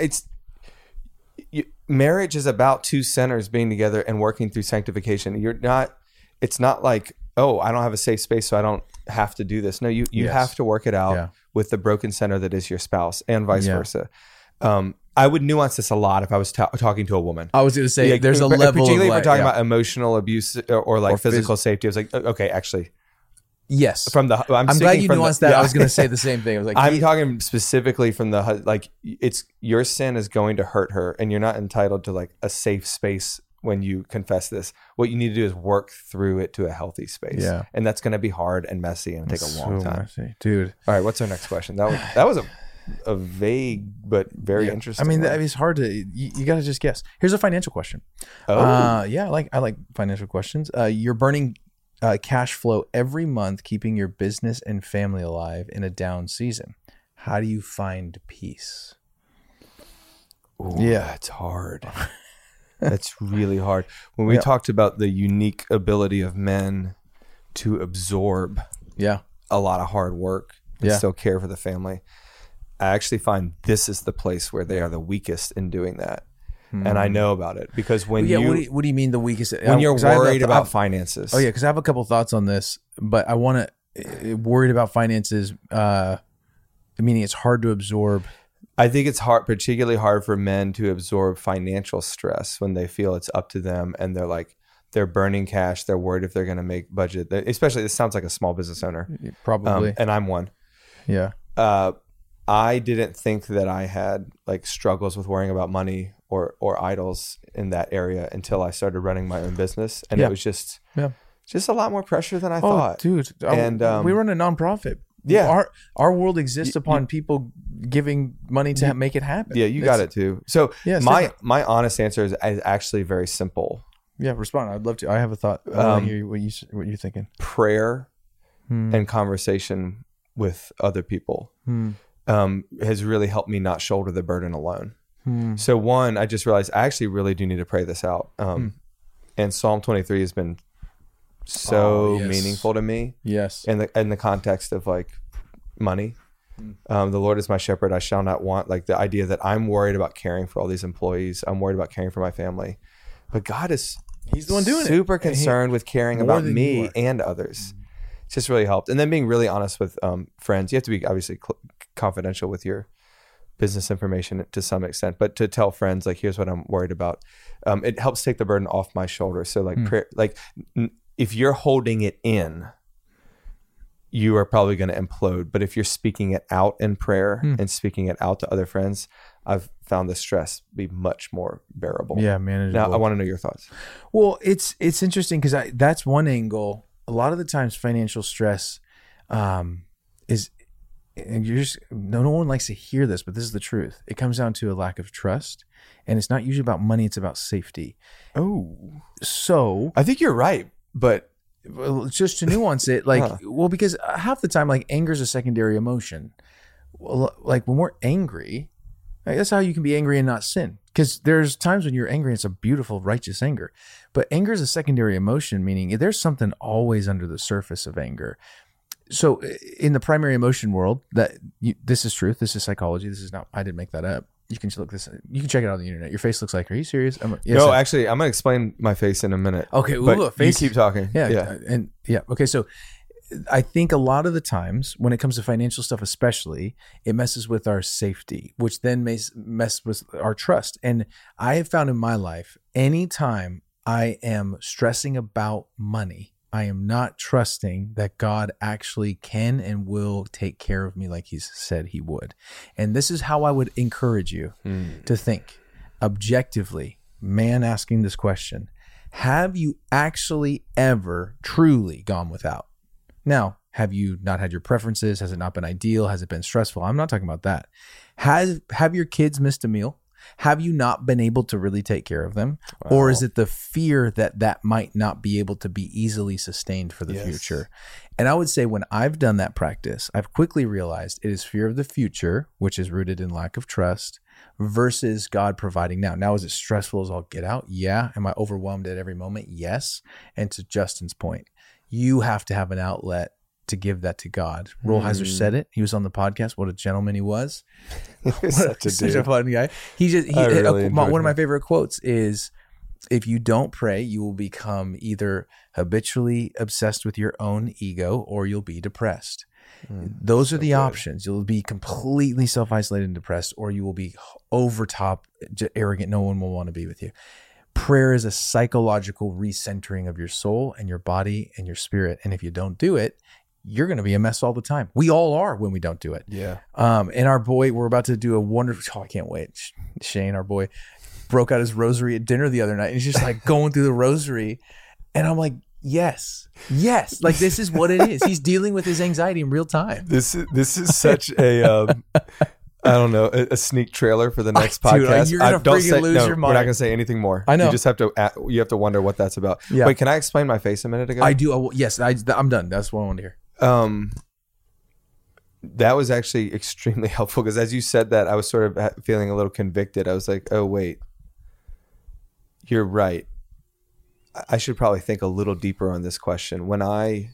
Marriage is about two sinners being together and working through sanctification. It's not like, oh, I don't have a safe space, so I don't have to do this. No, you have to work it out with the broken center that is your spouse, and vice versa. I would nuance this a lot if I was talking to a woman. I was going to say, there's a level, particularly if we're talking about emotional abuse or physical safety. I was like, okay, actually. Yes. I'm glad you nuanced that. I was going to say the same thing. I was like, I'm talking specifically from it's your sin is going to hurt her, and you're not entitled to like a safe space when you confess this. What you need to do is work through it to a healthy space. Yeah. And that's going to be hard and messy and take a long time. Messy. Dude. All right. What's our next question? That was a vague but very interesting. I mean, it's hard to, you got to just guess. Here's a financial question. I like financial questions. You're burning cash flow every month, keeping your business and family alive in a down season. How do you find peace? Ooh, yeah, it's hard. That's really hard. When we talked about the unique ability of men to absorb a lot of hard work and still care for the family, I actually find this is the place where they are the weakest in doing that. And I know about it because when what do you mean the weakest? When you're worried about finances. Oh yeah, because I have a couple thoughts on this, but I want to worried about finances. Meaning it's hard to absorb. I think it's hard, particularly hard for men to absorb financial stress when they feel it's up to them and they're burning cash. They're worried if they're going to make budget. Especially, this sounds like a small business owner, probably, and I'm one. Yeah. I didn't think that I had like struggles with worrying about money or idols in that area until I started running my own business, and it was just a lot more pressure than I thought. Dude, and we run a nonprofit. Yeah, our world exists upon people giving money to make it happen. Yeah, you got it too. So my honest answer is actually very simple. Yeah, respond. I'd love to. I have a thought. I want to hear what you're thinking. Prayer and conversation with other people has really helped me not shoulder the burden alone. So one, I just realized I actually really do need to pray this out. And Psalm 23 has been so meaningful to me. Yes. In the context of like money. The Lord is my shepherd, I shall not want. Like the idea that I'm worried about caring for all these employees. I'm worried about caring for my family. But God is He's the one doing super concerned with caring about me and others. It's just really helped. And then being really honest with friends. You have to be obviously confidential with your business information to some extent, but to tell friends like, here's what I'm worried about. It helps take the burden off my shoulders. So like prayer, if you're holding it in, you are probably going to implode. But if you're speaking it out in prayer and speaking it out to other friends, I've found the stress be much more bearable. Yeah, manageable. Now I want to know your thoughts. Well, it's interesting because that's one angle. A lot of the times financial stress is, and no one likes to hear this, but this is the truth. It comes down to a lack of trust, and it's not usually about money. It's about safety. Oh, so I think you're right, but just to nuance it, because half the time, like anger is a secondary emotion. Well, like when we're angry, that's how you can be angry and not sin. Because there's times when you're angry, it's a beautiful, righteous anger. But anger is a secondary emotion, meaning there's something always under the surface of anger. So in the primary emotion world, this is truth. This is psychology. This is not, I didn't make that up. You can look this. You can check it out on the internet. Your face looks like, are you serious? Actually, I'm going to explain my face in a minute. Okay. But face, you keep talking. Yeah. Okay. So I think a lot of the times when it comes to financial stuff, especially, it messes with our safety, which then may mess with our trust. And I have found in my life, anytime I am stressing about money, I am not trusting that God actually can and will take care of me like He's said He would. And this is how I would encourage you to think objectively, man asking this question, have you actually ever truly gone without? Now, have you not had your preferences? Has it not been ideal? Has it been stressful? I'm not talking about that. Have your kids missed a meal? Have you not been able to really take care of them? Wow. Or is it the fear that might not be able to be easily sustained for the future? And I would say when I've done that practice, I've quickly realized it is fear of the future, which is rooted in lack of trust, versus God providing now. Now, is it stressful as all get out? Yeah. Am I overwhelmed at every moment? Yes. And to Justin's point, you have to have an outlet to give that to God. Rolheiser said it. He was on the podcast. What a gentleman he was. Such a fun guy. One of my favorite quotes is, if you don't pray, you will become either habitually obsessed with your own ego or you'll be depressed. Those are the options. You'll be completely self-isolated and depressed, or you will be over top, arrogant. No one will want to be with you. Prayer is a psychological recentering of your soul and your body and your spirit. And if you don't do it, you're going to be a mess all the time. We all are when we don't do it. Yeah. And our boy, we're about to do a wonderful, I can't wait. Shane, our boy, broke out his rosary at dinner the other night. And he's just like going through the rosary. And I'm like, yes. Like, this is what it is. He's dealing with his anxiety in real time. This is such a, I don't know, a sneak trailer for the next podcast. You're going to freaking lose your mind. We're not going to say anything more. I know. You just have to wonder what that's about. Yeah. Wait, can I explain my face a minute ago? I do. Yes, I'm done. That's what I want to hear. That was actually extremely helpful, because as you said that, I was sort of feeling a little convicted. I was like, oh, wait, you're right. I should probably think a little deeper on this question. When I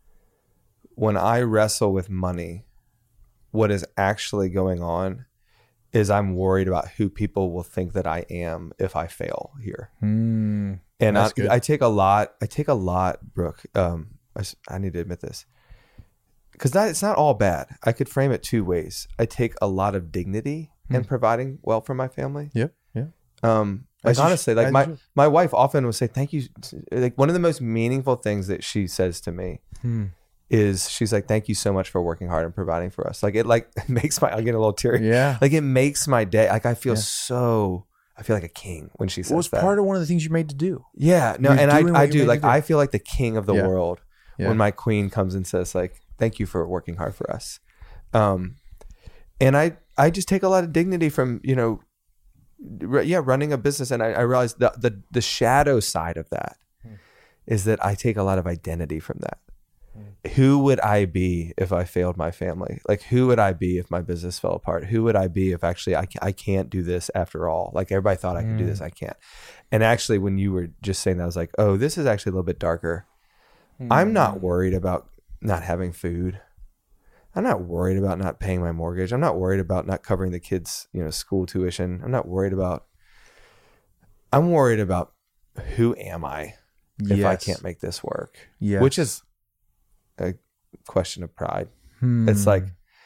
wrestle with money, what is actually going on is I'm worried about who people will think that I am if I fail here. And I take a lot, Brooke. I need to admit this, because it's not all bad. I could frame it two ways. I take a lot of dignity in providing well for my family. Yep. Yeah. Like, honestly, like my wife often will say, thank you. Like, one of the most meaningful things that she says to me is, she's like, thank you so much for working hard and providing for us. Like, it makes I get a little teary. Yeah. Like, it makes my day. Like, I feel like a king when she says that. Well, it's part of one of the things you're made to do. Yeah. No, and I do. Like, I feel like the king of the world when my queen comes and says, like, thank you for working hard for us. And I just take a lot of dignity from, running a business. And I realize the shadow side of that is that I take a lot of identity from that. Who would I be if I failed my family? Like, who would I be if my business fell apart? Who would I be if actually I can't do this after all? Like, everybody thought I could do this, I can't. And actually, when you were just saying that, I was like, oh, this is actually a little bit darker. I'm not worried about not having food. I'm not worried about not paying my mortgage. I'm not worried about not covering the kids', school tuition. I'm worried about who am I if I can't make this work? Yes. Which is a question of pride. It's like,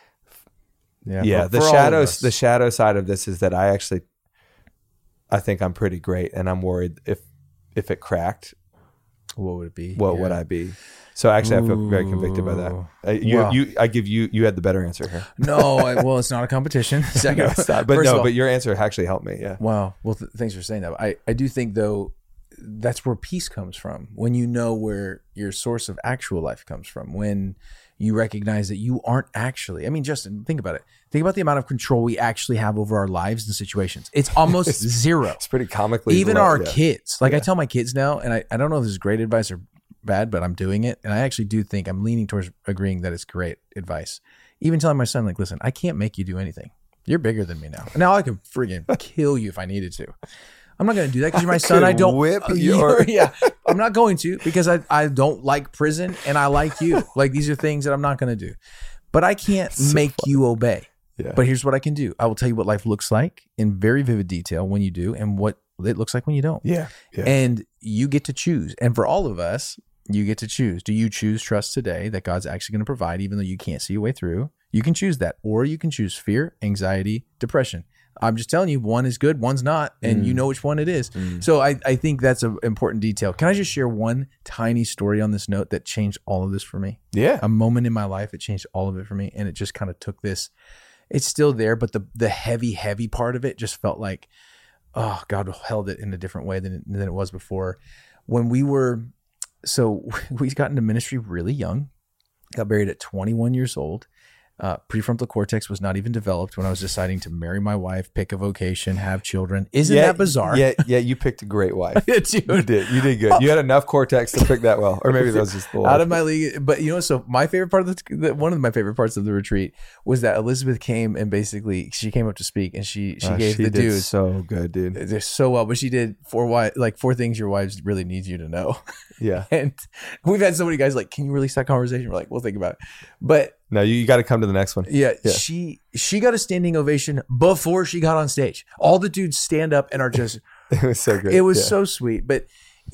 the shadow side of this is that I think I'm pretty great, and I'm worried if it cracked, what would it be? What would I be? So actually, I feel very convicted by that. You had the better answer here. No, well, it's not a competition. No, it's not. But your answer actually helped me. Yeah. Wow. Well, thanks for saying that. I do think, though, that's where peace comes from. When you know where your source of actual life comes from. When you recognize that you aren't actually. I mean, Justin, think about it. Think about the amount of control we actually have over our lives and situations. It's almost zero. It's pretty comically even low, our kids. Like, I tell my kids now, and I don't know if this is great advice or bad, but I'm doing it. And I actually do think I'm leaning towards agreeing that it's great advice. Even telling my son, like, listen, I can't make you do anything. You're bigger than me now. Now I could friggin' kill you if I needed to. I'm not going to do that because you're my son. I don't whip your. Yeah, I'm not going to, because I don't like prison and I like you. Like, these are things that I'm not going to do. But I can't make you obey. Yeah. But here's what I can do. I will tell you what life looks like in very vivid detail when you do, and what it looks like when you don't. Yeah. And you get to choose. And for all of us, you get to choose. Do you choose trust today that God's actually going to provide, even though you can't see a way through? You can choose that. Or you can choose fear, anxiety, depression. I'm just telling you, one is good, one's not, and you know which one it is. So I think that's an important detail. Can I just share one tiny story on this note that changed all of this for me? Yeah. A moment in my life that changed all of it for me, and it just kind of took this. It's still there, but the heavy part of it just felt like, oh, God held it in a different way than it was before. When we got into ministry really young, got married at 21 years old. Prefrontal cortex was not even developed when I was deciding to marry my wife, pick a vocation, have children. Isn't that bizarre? Yeah, you picked a great wife. Dude. You did good. You had enough cortex to pick that well, or maybe that was just the out of my league. But so my favorite part of one of my favorite parts of the retreat was that Elizabeth came and basically she came up to speak and she gave the dudes so good, dude. They're so well, but she did four things your wives really need you to know. Yeah, and we've had so many guys like, can you release that conversation? We're like, we'll think about it, but. No, you got to come to the next one. Yeah, she got a standing ovation before she got on stage. All the dudes stand up and are just. It was so great. It was so sweet. But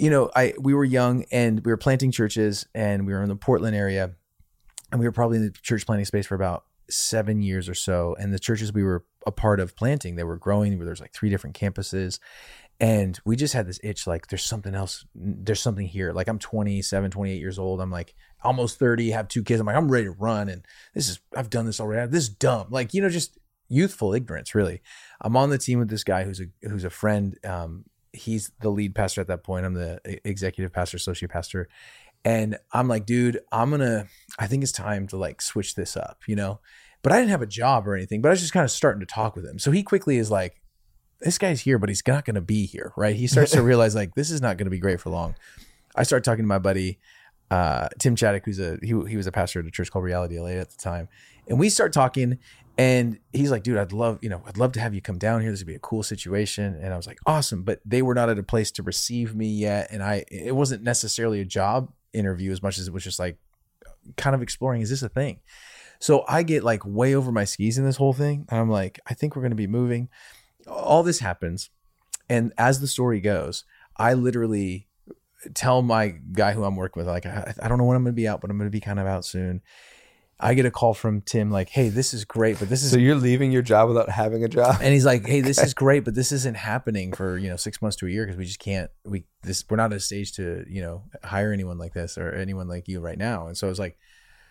we were young and we were planting churches and we were in the Portland area, and we were probably in the church planting space for about 7 years or so. And the churches we were a part of planting, they were growing. There's like 3 different campuses. And we just had this itch, like there's something else, there's something here. Like I'm 27, 28 years old. I'm like almost 30, have 2 kids. I'm like, I'm ready to run. And I've done this already. This is dumb. Like, just youthful ignorance, really. I'm on the team with this guy who's a friend. He's the lead pastor at that point. I'm the executive pastor, associate pastor. And I'm like, dude, I think it's time to like switch this up, but I didn't have a job or anything, but I was just kind of starting to talk with him. So he quickly is like, this guy's here, but he's not going to be here, right? He starts to realize like, this is not going to be great for long. I start talking to my buddy, Tim Chaddock, he was a pastor at a church called Reality LA at the time. And we start talking and he's like, dude, I'd love to have you come down here. This would be a cool situation. And I was like, awesome. But they were not at a place to receive me yet. And it wasn't necessarily a job interview as much as it was just like kind of exploring, is this a thing? So I get like way over my skis in this whole thing. And I'm like, I think we're going to be moving. All this happens. And as the story goes, I literally tell my guy who I'm working with, like, I don't know when I'm going to be out, but I'm going to be kind of out soon. I get a call from Tim like, hey, this is great, but this is... So you're leaving your job without having a job? And he's like, hey, this is great, but this isn't happening for, 6 months to a year because we just can't, we're not at a stage to, hire anyone like this or anyone like you right now. And so I was like,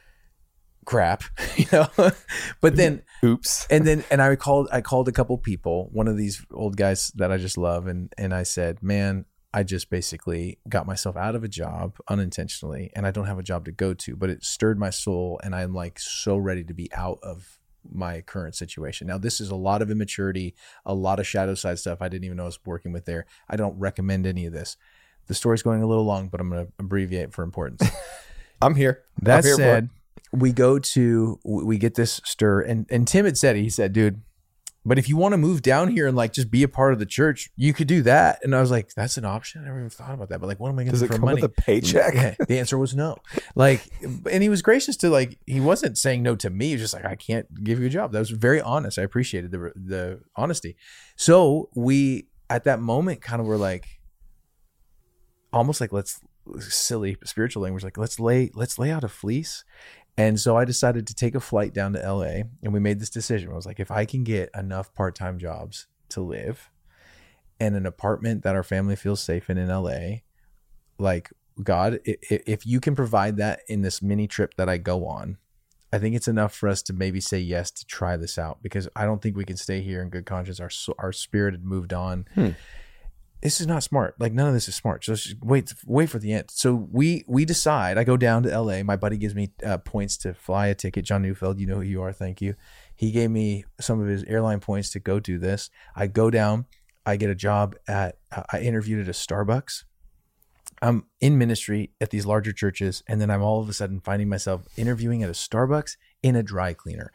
crap, but then oops. And I called a couple people, one of these old guys that I just love. And I said, man, I just basically got myself out of a job unintentionally and I don't have a job to go to, but it stirred my soul. And I'm like, so ready to be out of my current situation. Now, this is a lot of immaturity, a lot of shadow side stuff I didn't even know I was working with there. I don't recommend any of this. The story's going a little long, but I'm going to abbreviate for importance. I'm here. That said, we get this stir and Tim had said, he said, dude, but if you want to move down here and like just be a part of the church, you could do that. And I was like, that's an option. I never even thought about that. But like, what am I going to do for money? Does it come with a paycheck? Yeah, the answer was no. Like, and he was gracious to like, he wasn't saying no to me. He was just like, I can't give you a job. That was very honest. I appreciated the honesty. So we, at that moment, kind of were like, almost like silly spiritual language, like let's lay out a fleece. And so I decided to take a flight down to LA and we made this decision. I was like, if I can get enough part-time jobs to live and an apartment that our family feels safe in LA, like God, if you can provide that in this mini trip that I go on, I think it's enough for us to maybe say yes to try this out because I don't think we can stay here in good conscience. Our spirit had moved on. This is not smart. Like none of this is smart. So just wait for the end. So we decide. I go down to LA. My buddy gives me points to fly a ticket. John Neufeld, you know who you are. Thank you. He gave me some of his airline points to go do this. I go down. I get a job I interviewed at a Starbucks. I'm in ministry at these larger churches, and then I'm all of a sudden finding myself interviewing at a Starbucks in a dry cleaner.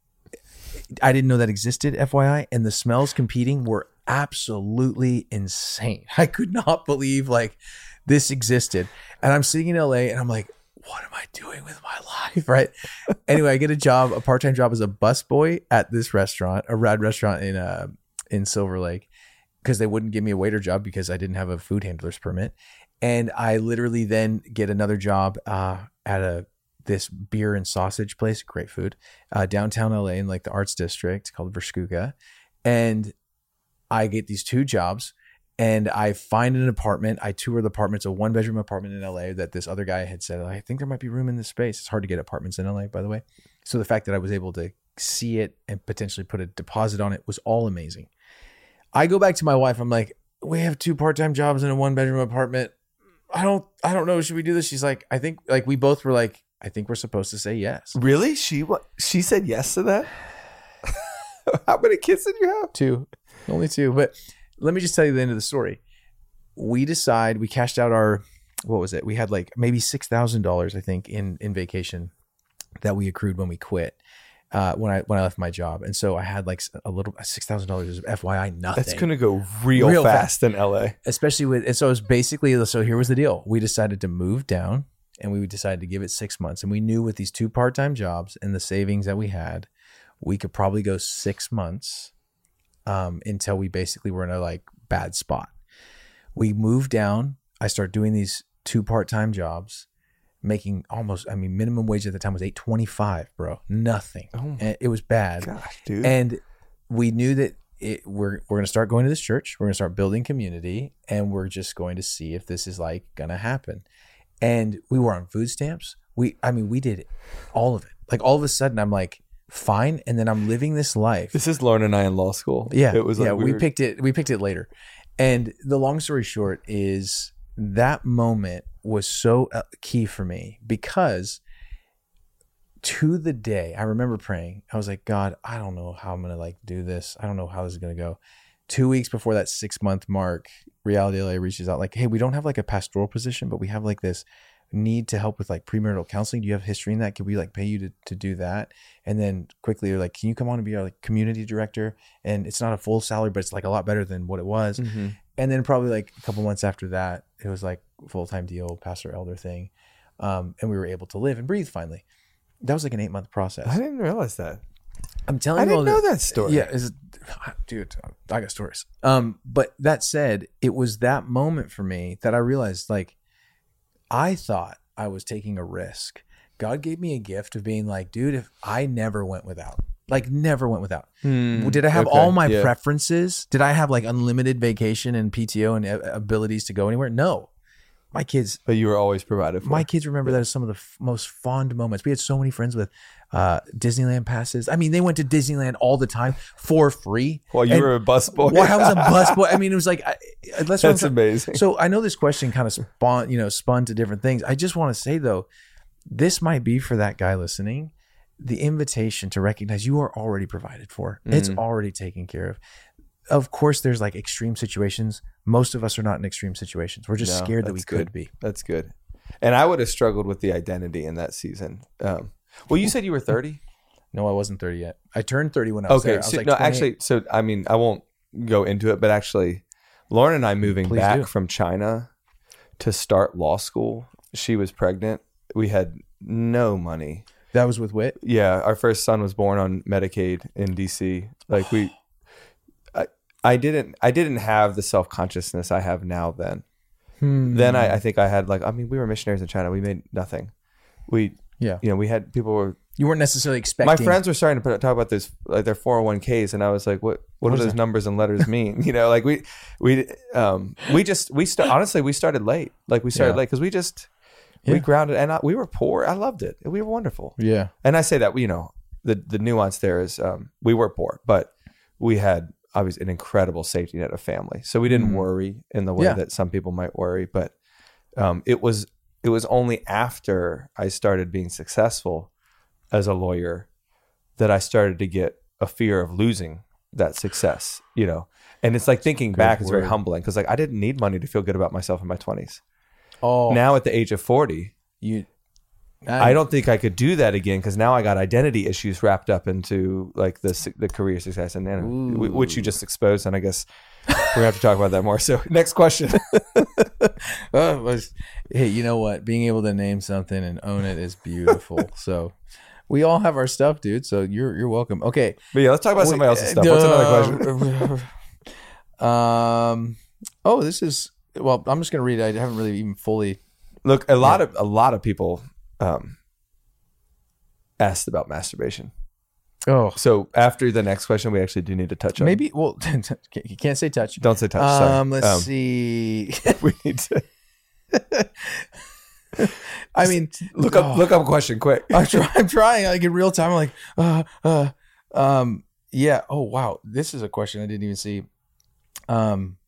I didn't know that existed, FYI, and the smells competing were absolutely insane. I could not believe like this existed. And I'm sitting in LA and I'm like, what am I doing with my life? Right. Anyway, I get a part-time job as a busboy at this restaurant, a rad restaurant in Silver Lake, because they wouldn't give me a waiter job because I didn't have a food handler's permit. And I literally then get another job at this beer and sausage place, great food, downtown LA in like the arts district called Verskuga. And I get these 2 jobs and I find an apartment. I tour the apartment. It's a 1-bedroom apartment in LA that this other guy had said, I think there might be room in this space. It's hard to get apartments in LA, by the way. So the fact that I was able to see it and potentially put a deposit on it was all amazing. I go back to my wife. I'm like, we have 2 part-time jobs in a 1-bedroom apartment. I don't know. Should we do this? She's like, I think like we both were like, I think we're supposed to say yes. Really? She said yes to that? How many kids did you have? 2, only 2. But let me just tell you the end of the story. We cashed out our, what was it? We had like maybe $6,000, I think, in vacation that we accrued when we quit. When I left my job. And so I had like a little $6,000 is FYI nothing. That's going to go real fast in LA. Especially and so it was basically, so here was the deal. We decided to move down and we decided to give it 6 months. And we knew with these 2 part-time jobs and the savings that we had, we could probably go 6 months until we basically were in a like bad spot. We moved down. I started doing these 2 part-time jobs, making minimum wage at the time was $8.25, bro. Nothing. And it was bad. Gosh, dude. And we knew that we're going to start going to this church. We're going to start building community, and we're just going to see if this is like going to happen. And we were on food stamps. We did all of it. Like all of a sudden I'm like, fine. And then I'm living this life. This is Lauren and I in law school. Yeah. It was like we picked it later. And the long story short is that moment was so key for me because to the day I remember praying, I was like, God, I don't know how I'm going to like do this. I don't know how this is going to go. 2 weeks before that 6-month mark, Reality LA reaches out like, hey, we don't have like a pastoral position, but we have like this need to help with like premarital counseling. Do you have history in that? Could we like pay you to do that? And then quickly they're like, can you come on and be our like community director? And it's not a full salary, but it's like a lot better than what it was. Mm-hmm. And then probably like a couple months after that, it was like full-time deal, pastor elder thing. And we were able to live and breathe finally. That was like an 8-month process. I didn't realize that. I'm telling you. I didn't know that story. Yeah. Dude, I got stories. But that said, it was that moment for me that I realized like, I thought I was taking a risk. God gave me a gift of being like, dude, if I never went without. Did I have all my preferences? Did I have like unlimited vacation and PTO and abilities to go anywhere? No. My kids. But you were always provided for. My kids remember that as some of the most fond moments. We had so many friends with Disneyland passes. I mean, they went to Disneyland all the time for free. Well, you were a busboy. Well, I was a busboy. I mean, it was like, that's amazing. So I know this question kind of spun to different things. I just want to say though, this might be for that guy listening, the invitation to recognize you are already provided for. It's already taken care of. Of course, there's like extreme situations. Most of us are not in extreme situations. We're just scared that we could be. That's good. And I would have struggled with the identity in that season. Well, you said you were 30? No, I wasn't 30 yet. I turned 30 when I was there. I was like 28. I mean, I won't go into it, but actually, Lauren and I moving back from China to start law school, she was pregnant. We had no money. That was with Whit? Yeah. Our first son was born on Medicaid in DC. Like I didn't have the self-consciousness I have now then. Then I think I had we were missionaries in China. We made nothing. We had people were. You weren't necessarily expecting. My friends were starting to talk about this, like their 401ks, and I was like, "What do those numbers and letters mean?" Like honestly, we started late. Like we started late because we grounded, and we were poor. I loved it. We were wonderful. Yeah. And I say that the nuance there is we were poor, but we had obviously an incredible safety net of family, so we didn't worry in the way that some people might worry. But it was only after I started being successful as a lawyer that I started to get a fear of losing that success, and it's like thinking back, it's very humbling because I didn't need money to feel good about myself in my 20s. Oh, now at the age of 40, I don't think I could do that again because now I got identity issues wrapped up into like the career success and which you just exposed, and I guess we're gonna have to talk about that more. So next question. Hey, you know what? Being able to name something and own it is beautiful. So we all have our stuff, dude. So you're welcome. Okay, but let's talk about somebody else's stuff. What's another question? This is. Well, I'm just gonna read it. I haven't really even fully. Look, a lot of people asked about masturbation. Oh, so after the next question, we actually do need to touch on. Maybe. Well, you can't say touch. Don't say touch. Sorry. Let's see. We need to. I mean, look up a question quick. I'm trying. Like in real time. I'm like, yeah. Oh wow, this is a question I didn't even see.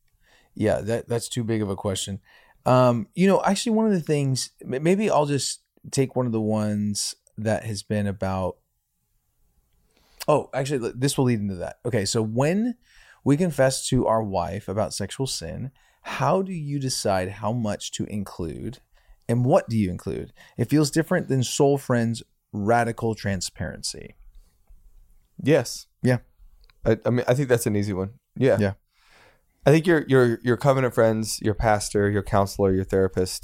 Yeah, that's too big of a question. Actually, one of the things, maybe I'll just take one of the ones that has been about, actually, this will lead into that. Okay, so when we confess to our wife about sexual sin, how do you decide how much to include, and what do you include? It feels different than Soul Friends' radical transparency. Yes. Yeah. I mean, I think that's an easy one. Yeah. Yeah. I think your covenant friends, your pastor, your counselor, your therapist,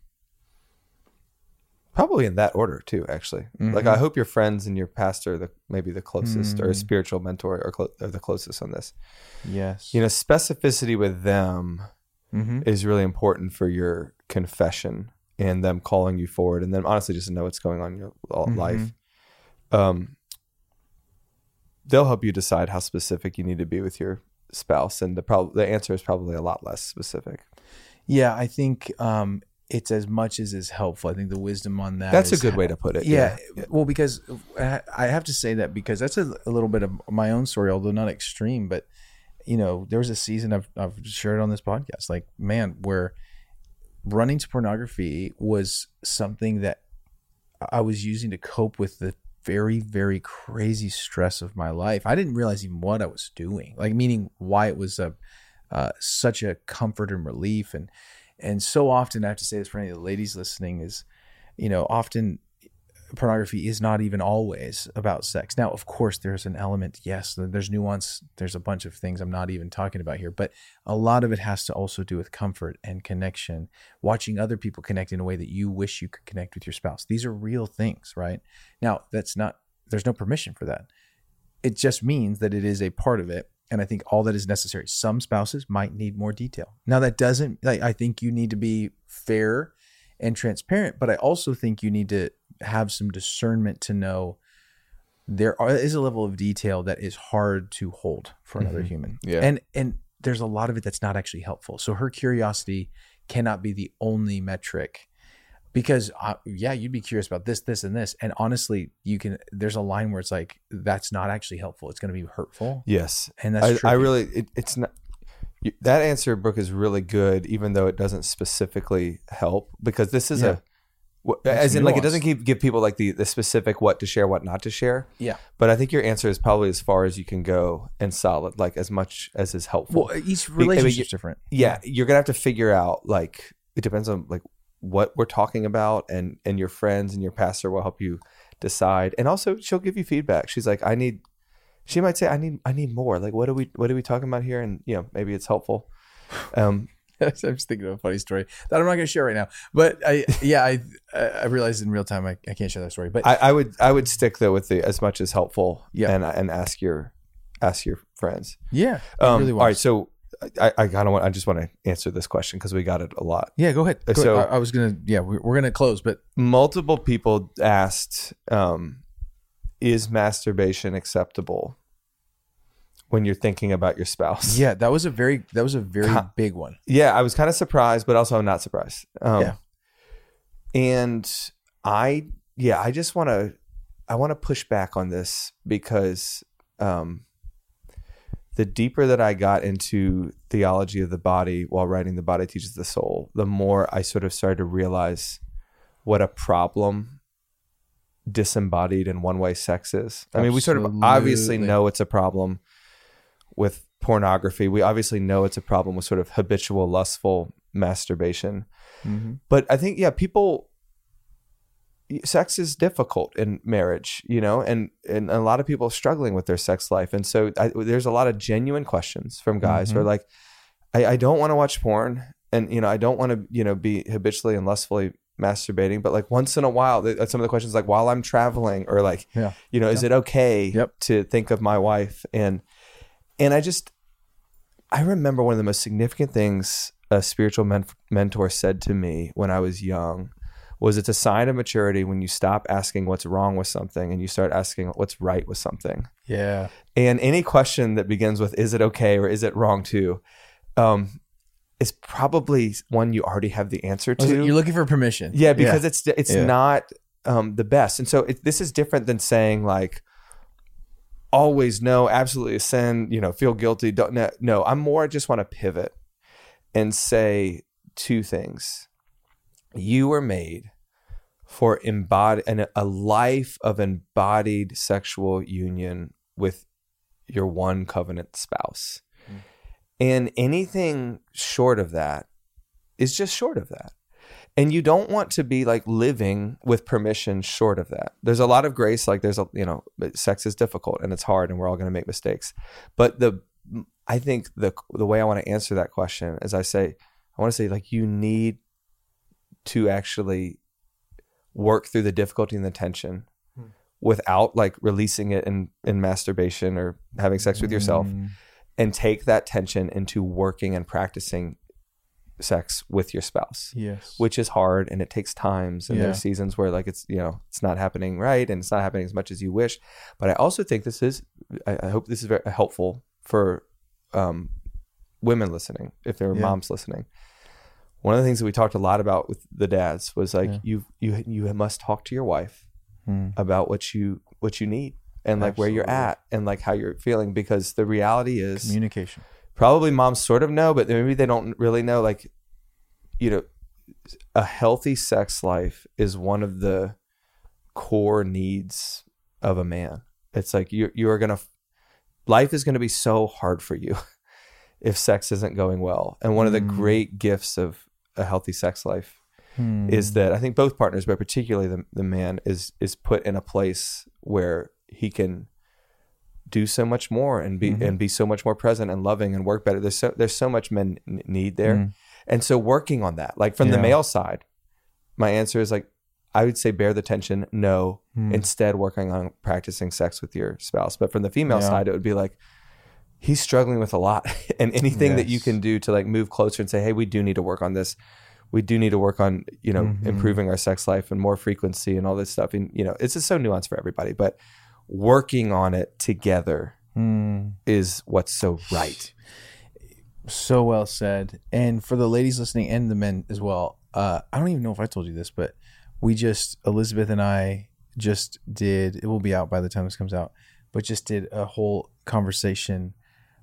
probably in that order too, actually. Mm-hmm. Like, I hope your friends and your pastor, maybe the closest, or a spiritual mentor are the closest on this. Yes. You know, specificity with them is really important for your confession and them calling you forward, and then honestly just to know what's going on in your life. They'll help you decide how specific you need to be with your spouse, and the answer is probably a lot less specific. Yeah, I think it's as much as is helpful. I think the wisdom on that. That's a good way to put it. Yeah. Well, because I have to say that because that's a little bit of my own story, although not extreme. But you know, there was a season I've shared on this podcast, like, man, where running to pornography was something that I was using to cope with the very, very crazy stress of my life. I didn't realize even what I was doing, like, meaning why it was such a comfort and relief. And so often, I have to say this for any of the ladies listening, is, you know, often pornography is not even always about sex. Now, of course, there's an element. Yes, there's nuance. There's a bunch of things I'm not even talking about here, but a lot of it has to also do with comfort and connection, watching other people connect in a way that you wish you could connect with your spouse. These are real things, right? Now, there's no permission for that. It just means that it is a part of it. And I think all that is necessary. Some spouses might need more detail. Now, that doesn't, I think you need to be fair and transparent, but I also think you need to have some discernment to know there is a level of detail that is hard to hold for another human. Yeah. And there's a lot of it that's not actually helpful. So her curiosity cannot be the only metric, because you'd be curious about this, this, and this. And honestly, there's a line where it's like, that's not actually helpful. It's going to be hurtful. Yes. And that's true. It's not, that answer, Brooke, is really good, even though it doesn't specifically help, because this is as in, like, it doesn't give people like the specific what to share, what not to share. Yeah. But I think your answer is probably as far as you can go and solid, like as much as is helpful. Well, each relationship is different. Yeah. You're going to have to figure out, like, it depends on like what we're talking about, and your friends and your pastor will help you decide. And also she'll give you feedback. She's like, she might say, I need more. Like, what are we talking about here? And, you know, maybe it's helpful. I'm just thinking of a funny story that I'm not going to share right now, but I realized in real time I can't share that story. But I would stick though with the as much as helpful. Yeah. And ask your friends. Yeah. Really all right. So I just want to answer this question because we got it a lot. Yeah, go ahead. So I was gonna. Yeah, we're gonna close, but multiple people asked, is masturbation acceptable when you're thinking about your spouse? Yeah, that was a very big one. Yeah, I was kind of surprised, but also I'm not surprised. And I just want to push back on this, because the deeper that I got into theology of the body while writing The Body Teaches the Soul, the more I sort of started to realize what a problem disembodied in one-way sex is. I mean, we sort of obviously know it's a problem with pornography. We obviously know it's a problem with sort of habitual, lustful masturbation. Mm-hmm. But I think, sex is difficult in marriage, you know, and a lot of people are struggling with their sex life. And so there's a lot of genuine questions from guys who are like, I don't want to watch porn, and, you know, I don't want to, you know, be habitually and lustfully masturbating, but like once in a while, some of the questions like while I'm traveling, or like, you know, is it okay to think of my wife? And I remember one of the most significant things a spiritual mentor said to me when I was young was, it's a sign of maturity when you stop asking what's wrong with something and you start asking what's right with something. Yeah. And any question that begins with, is it okay or is it wrong too, is probably one you already have the answer to. You're looking for permission. Yeah, because it's not the best. And so this is different than saying like, always no, absolutely a sin, you know, feel guilty. Don't. No, I just want to pivot and say two things. You were made for a life of embodied sexual union with your one covenant spouse. And anything short of that is just short of that. And you don't want to be like living with permission short of that. There's a lot of grace. Like sex is difficult and it's hard and we're all going to make mistakes. But I think the way I want to answer that question is I want to say like, you need to actually work through the difficulty and the tension without like releasing it in masturbation or having sex with yourself, and take that tension into working and practicing sex with your spouse. Yes. Which is hard and it takes times, and there's seasons where like it's not happening right and it's not happening as much as you wish. But I also think I hope this is very helpful for women listening, if there are moms listening. One of the things that we talked a lot about with the dads was like you must talk to your wife about what you need and like where you're at and like how you're feeling, because the reality is communication. Probably moms sort of know, but maybe they don't really know. Like, a healthy sex life is one of the core needs of a man. It's like life is going to be so hard for you if sex isn't going well. And one of the great gifts of a healthy sex life is that I think both partners, but particularly the man, is put in a place where he can do so much more and be so much more present and loving and work better. There's so much men need there. And so working on that, like from the male side, my answer is like, I would say bear the tension. No, instead working on practicing sex with your spouse. But from the female side, it would be like, he's struggling with a lot, and anything that you can do to like move closer and say, hey, we do need to work on this. We do need to work on, improving our sex life and more frequency and all this stuff. And, it's just so nuanced for everybody, but working on it together is what's so right. So well said. And for the ladies listening and the men as well, I don't even know if I told you this, but Elizabeth and I just did, it will be out by the time this comes out, but just did a whole conversation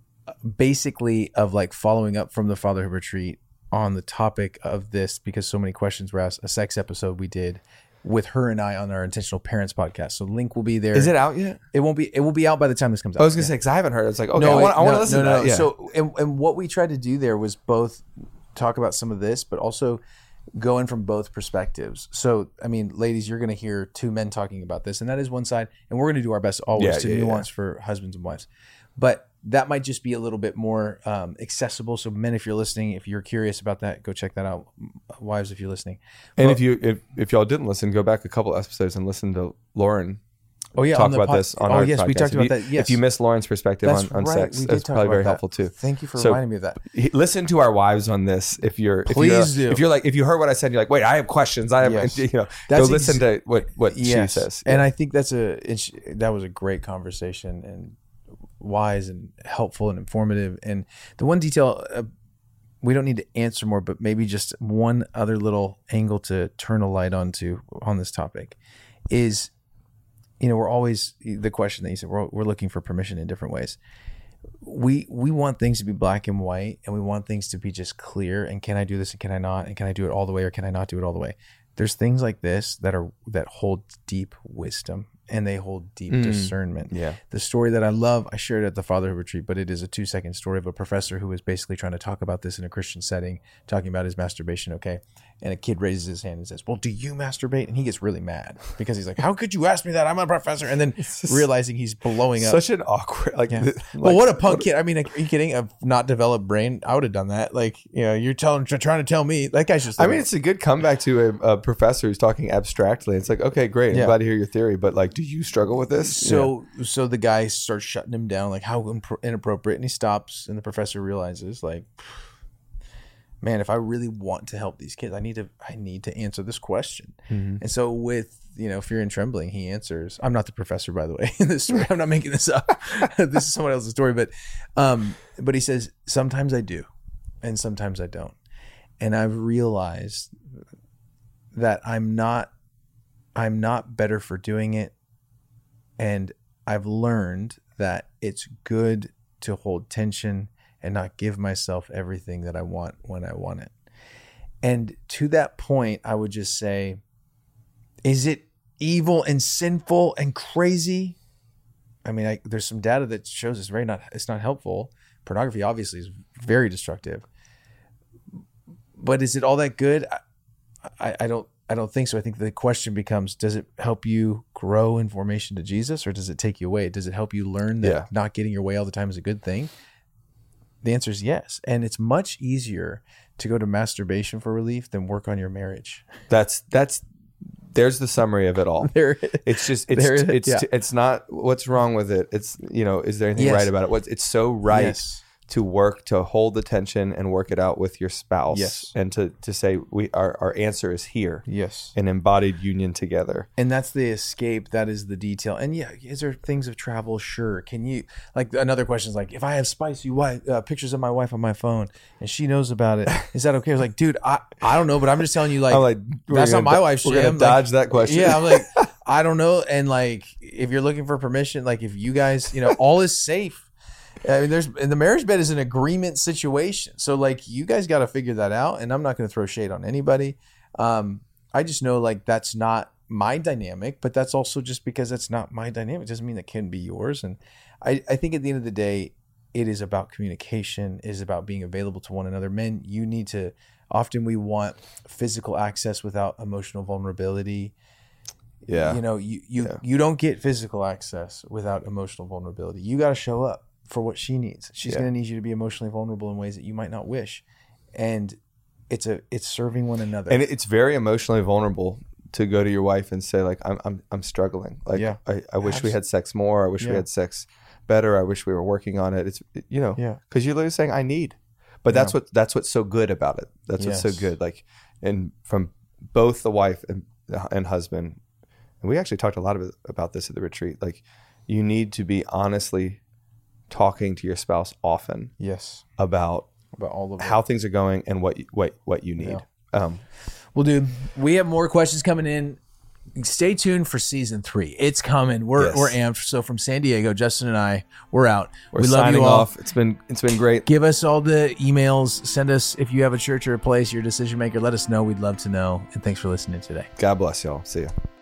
basically of like following up from the fatherhood retreat on the topic of this, because so many questions were asked. A sex episode we did with her and I on our Intentional Parents podcast. So link will be there. Is it out yet? It won't be. It will be out by the time this comes out. I was gonna say, because I haven't heard it. It's like, okay, I want to listen to that. Yeah. So and what we tried to do there was both talk about some of this, but also go in from both perspectives. So, I mean, ladies, you're going to hear two men talking about this, and that is one side, and we're going to do our best always to nuance for husbands and wives. But that might just be a little bit more accessible. So men, if you're listening, if you're curious about that, go check that out. Wives, if you're listening. And if y'all didn't listen, go back a couple episodes and listen to Lauren talk about this on our podcast. We talked about that. Yes. If you missed Lauren's perspective on sex, that's probably very helpful too. Thank you for reminding me of that. Listen to our wives on this. If you heard what I said, you're like, wait, I have questions. Go listen to what she says. And I think that was a great conversation and wise and helpful and informative. And the one detail we don't need to answer more, but maybe just one other little angle to turn a light on this topic is, we're always, the question that you said, we're looking for permission in different ways. We want things to be black and white, and we want things to be just clear. And can I do this and can I not? And can I do it all the way or can I not do it all the way? There's things like this that hold deep wisdom and they hold deep discernment. Yeah. The story that I love, I shared at the fatherhood retreat, but it is a 2-second story of a professor who was basically trying to talk about this in a Christian setting, talking about his masturbation. Okay. And a kid raises his hand and says, well, do you masturbate? And he gets really mad because he's like, how could you ask me that? I'm a professor. And then realizing he's blowing up. Such an awkward, well, what a punk kid. I mean, are you kidding? A not developed brain. I would have done that. You're trying to tell me that guy's just. It's a good comeback to a professor who's talking abstractly. It's like, okay, great. I'm glad to hear your theory, but do you struggle with this? So the guy starts shutting him down, like how inappropriate, and he stops, and the professor realizes, man, if I really want to help these kids, I need to answer this question. Mm-hmm. And so with fear and trembling, he answers. I'm not the professor, by the way, in this story. I'm not making this up. This is someone else's story, but he says, sometimes I do, and sometimes I don't, and I've realized that I'm not better for doing it. And I've learned that it's good to hold tension and not give myself everything that I want when I want it. And to that point, I would just say, Is it evil and sinful and crazy? I mean, there's some data that shows it's not helpful. Pornography obviously is very destructive. But is it all that good? I don't think so. I think the question becomes, does it help you grow in formation to Jesus, or does it take you away? Does it help you learn that not getting your way all the time is a good thing? The answer is yes. And it's much easier to go to masturbation for relief than work on your marriage. There's the summary of it all. It's not what's wrong with it. It's, is there anything right about it? It's so right to work, to hold the tension and work it out with your spouse, and to say our answer is here. Yes, an embodied union together, and that's the escape. That is the detail. And is there things of travel? Sure. Can you, like, another question is like, if I have spicy pictures of my wife on my phone and she knows about it, is that okay? I was like, dude, I don't know, but I'm just telling you, like that's not my wife's shit. We're gonna dodge that question. Yeah, I'm like, I don't know. And like, if you're looking for permission, like if you guys, all is safe. I mean, the marriage bed is an agreement situation. So like, you guys got to figure that out. And I'm not going to throw shade on anybody. I just know, like, that's not my dynamic, but that's also just because that's not my dynamic. It doesn't mean that can be yours. And I think at the end of the day, it is about communication. It is about being available to one another. Men, often we want physical access without emotional vulnerability. Yeah. You don't get physical access without emotional vulnerability. You got to show up for what she needs. She's going to need you to be emotionally vulnerable in ways that you might not wish. And it's serving one another. And it's very emotionally vulnerable to go to your wife and say, like, I'm struggling. Like, I wish we had sex more. I wish we had sex better. I wish we were working on it. It's, because you're literally saying, I need. But that's what's so good about it. That's what's so good. Like, and from both the wife and husband, and we actually talked a lot about this at the retreat. Like, you need to be honestly talking to your spouse often. Yes. About all of how things are going and what you need. Yeah. Well, dude, we have more questions coming in. Stay tuned for season 3. It's coming. We're amped. So from San Diego, Justin and I, we're out. We love you all. It's been great. Give us all the emails. Send us, if you have a church or a place, your decision maker. Let us know. We'd love to know. And thanks for listening today. God bless y'all. See you.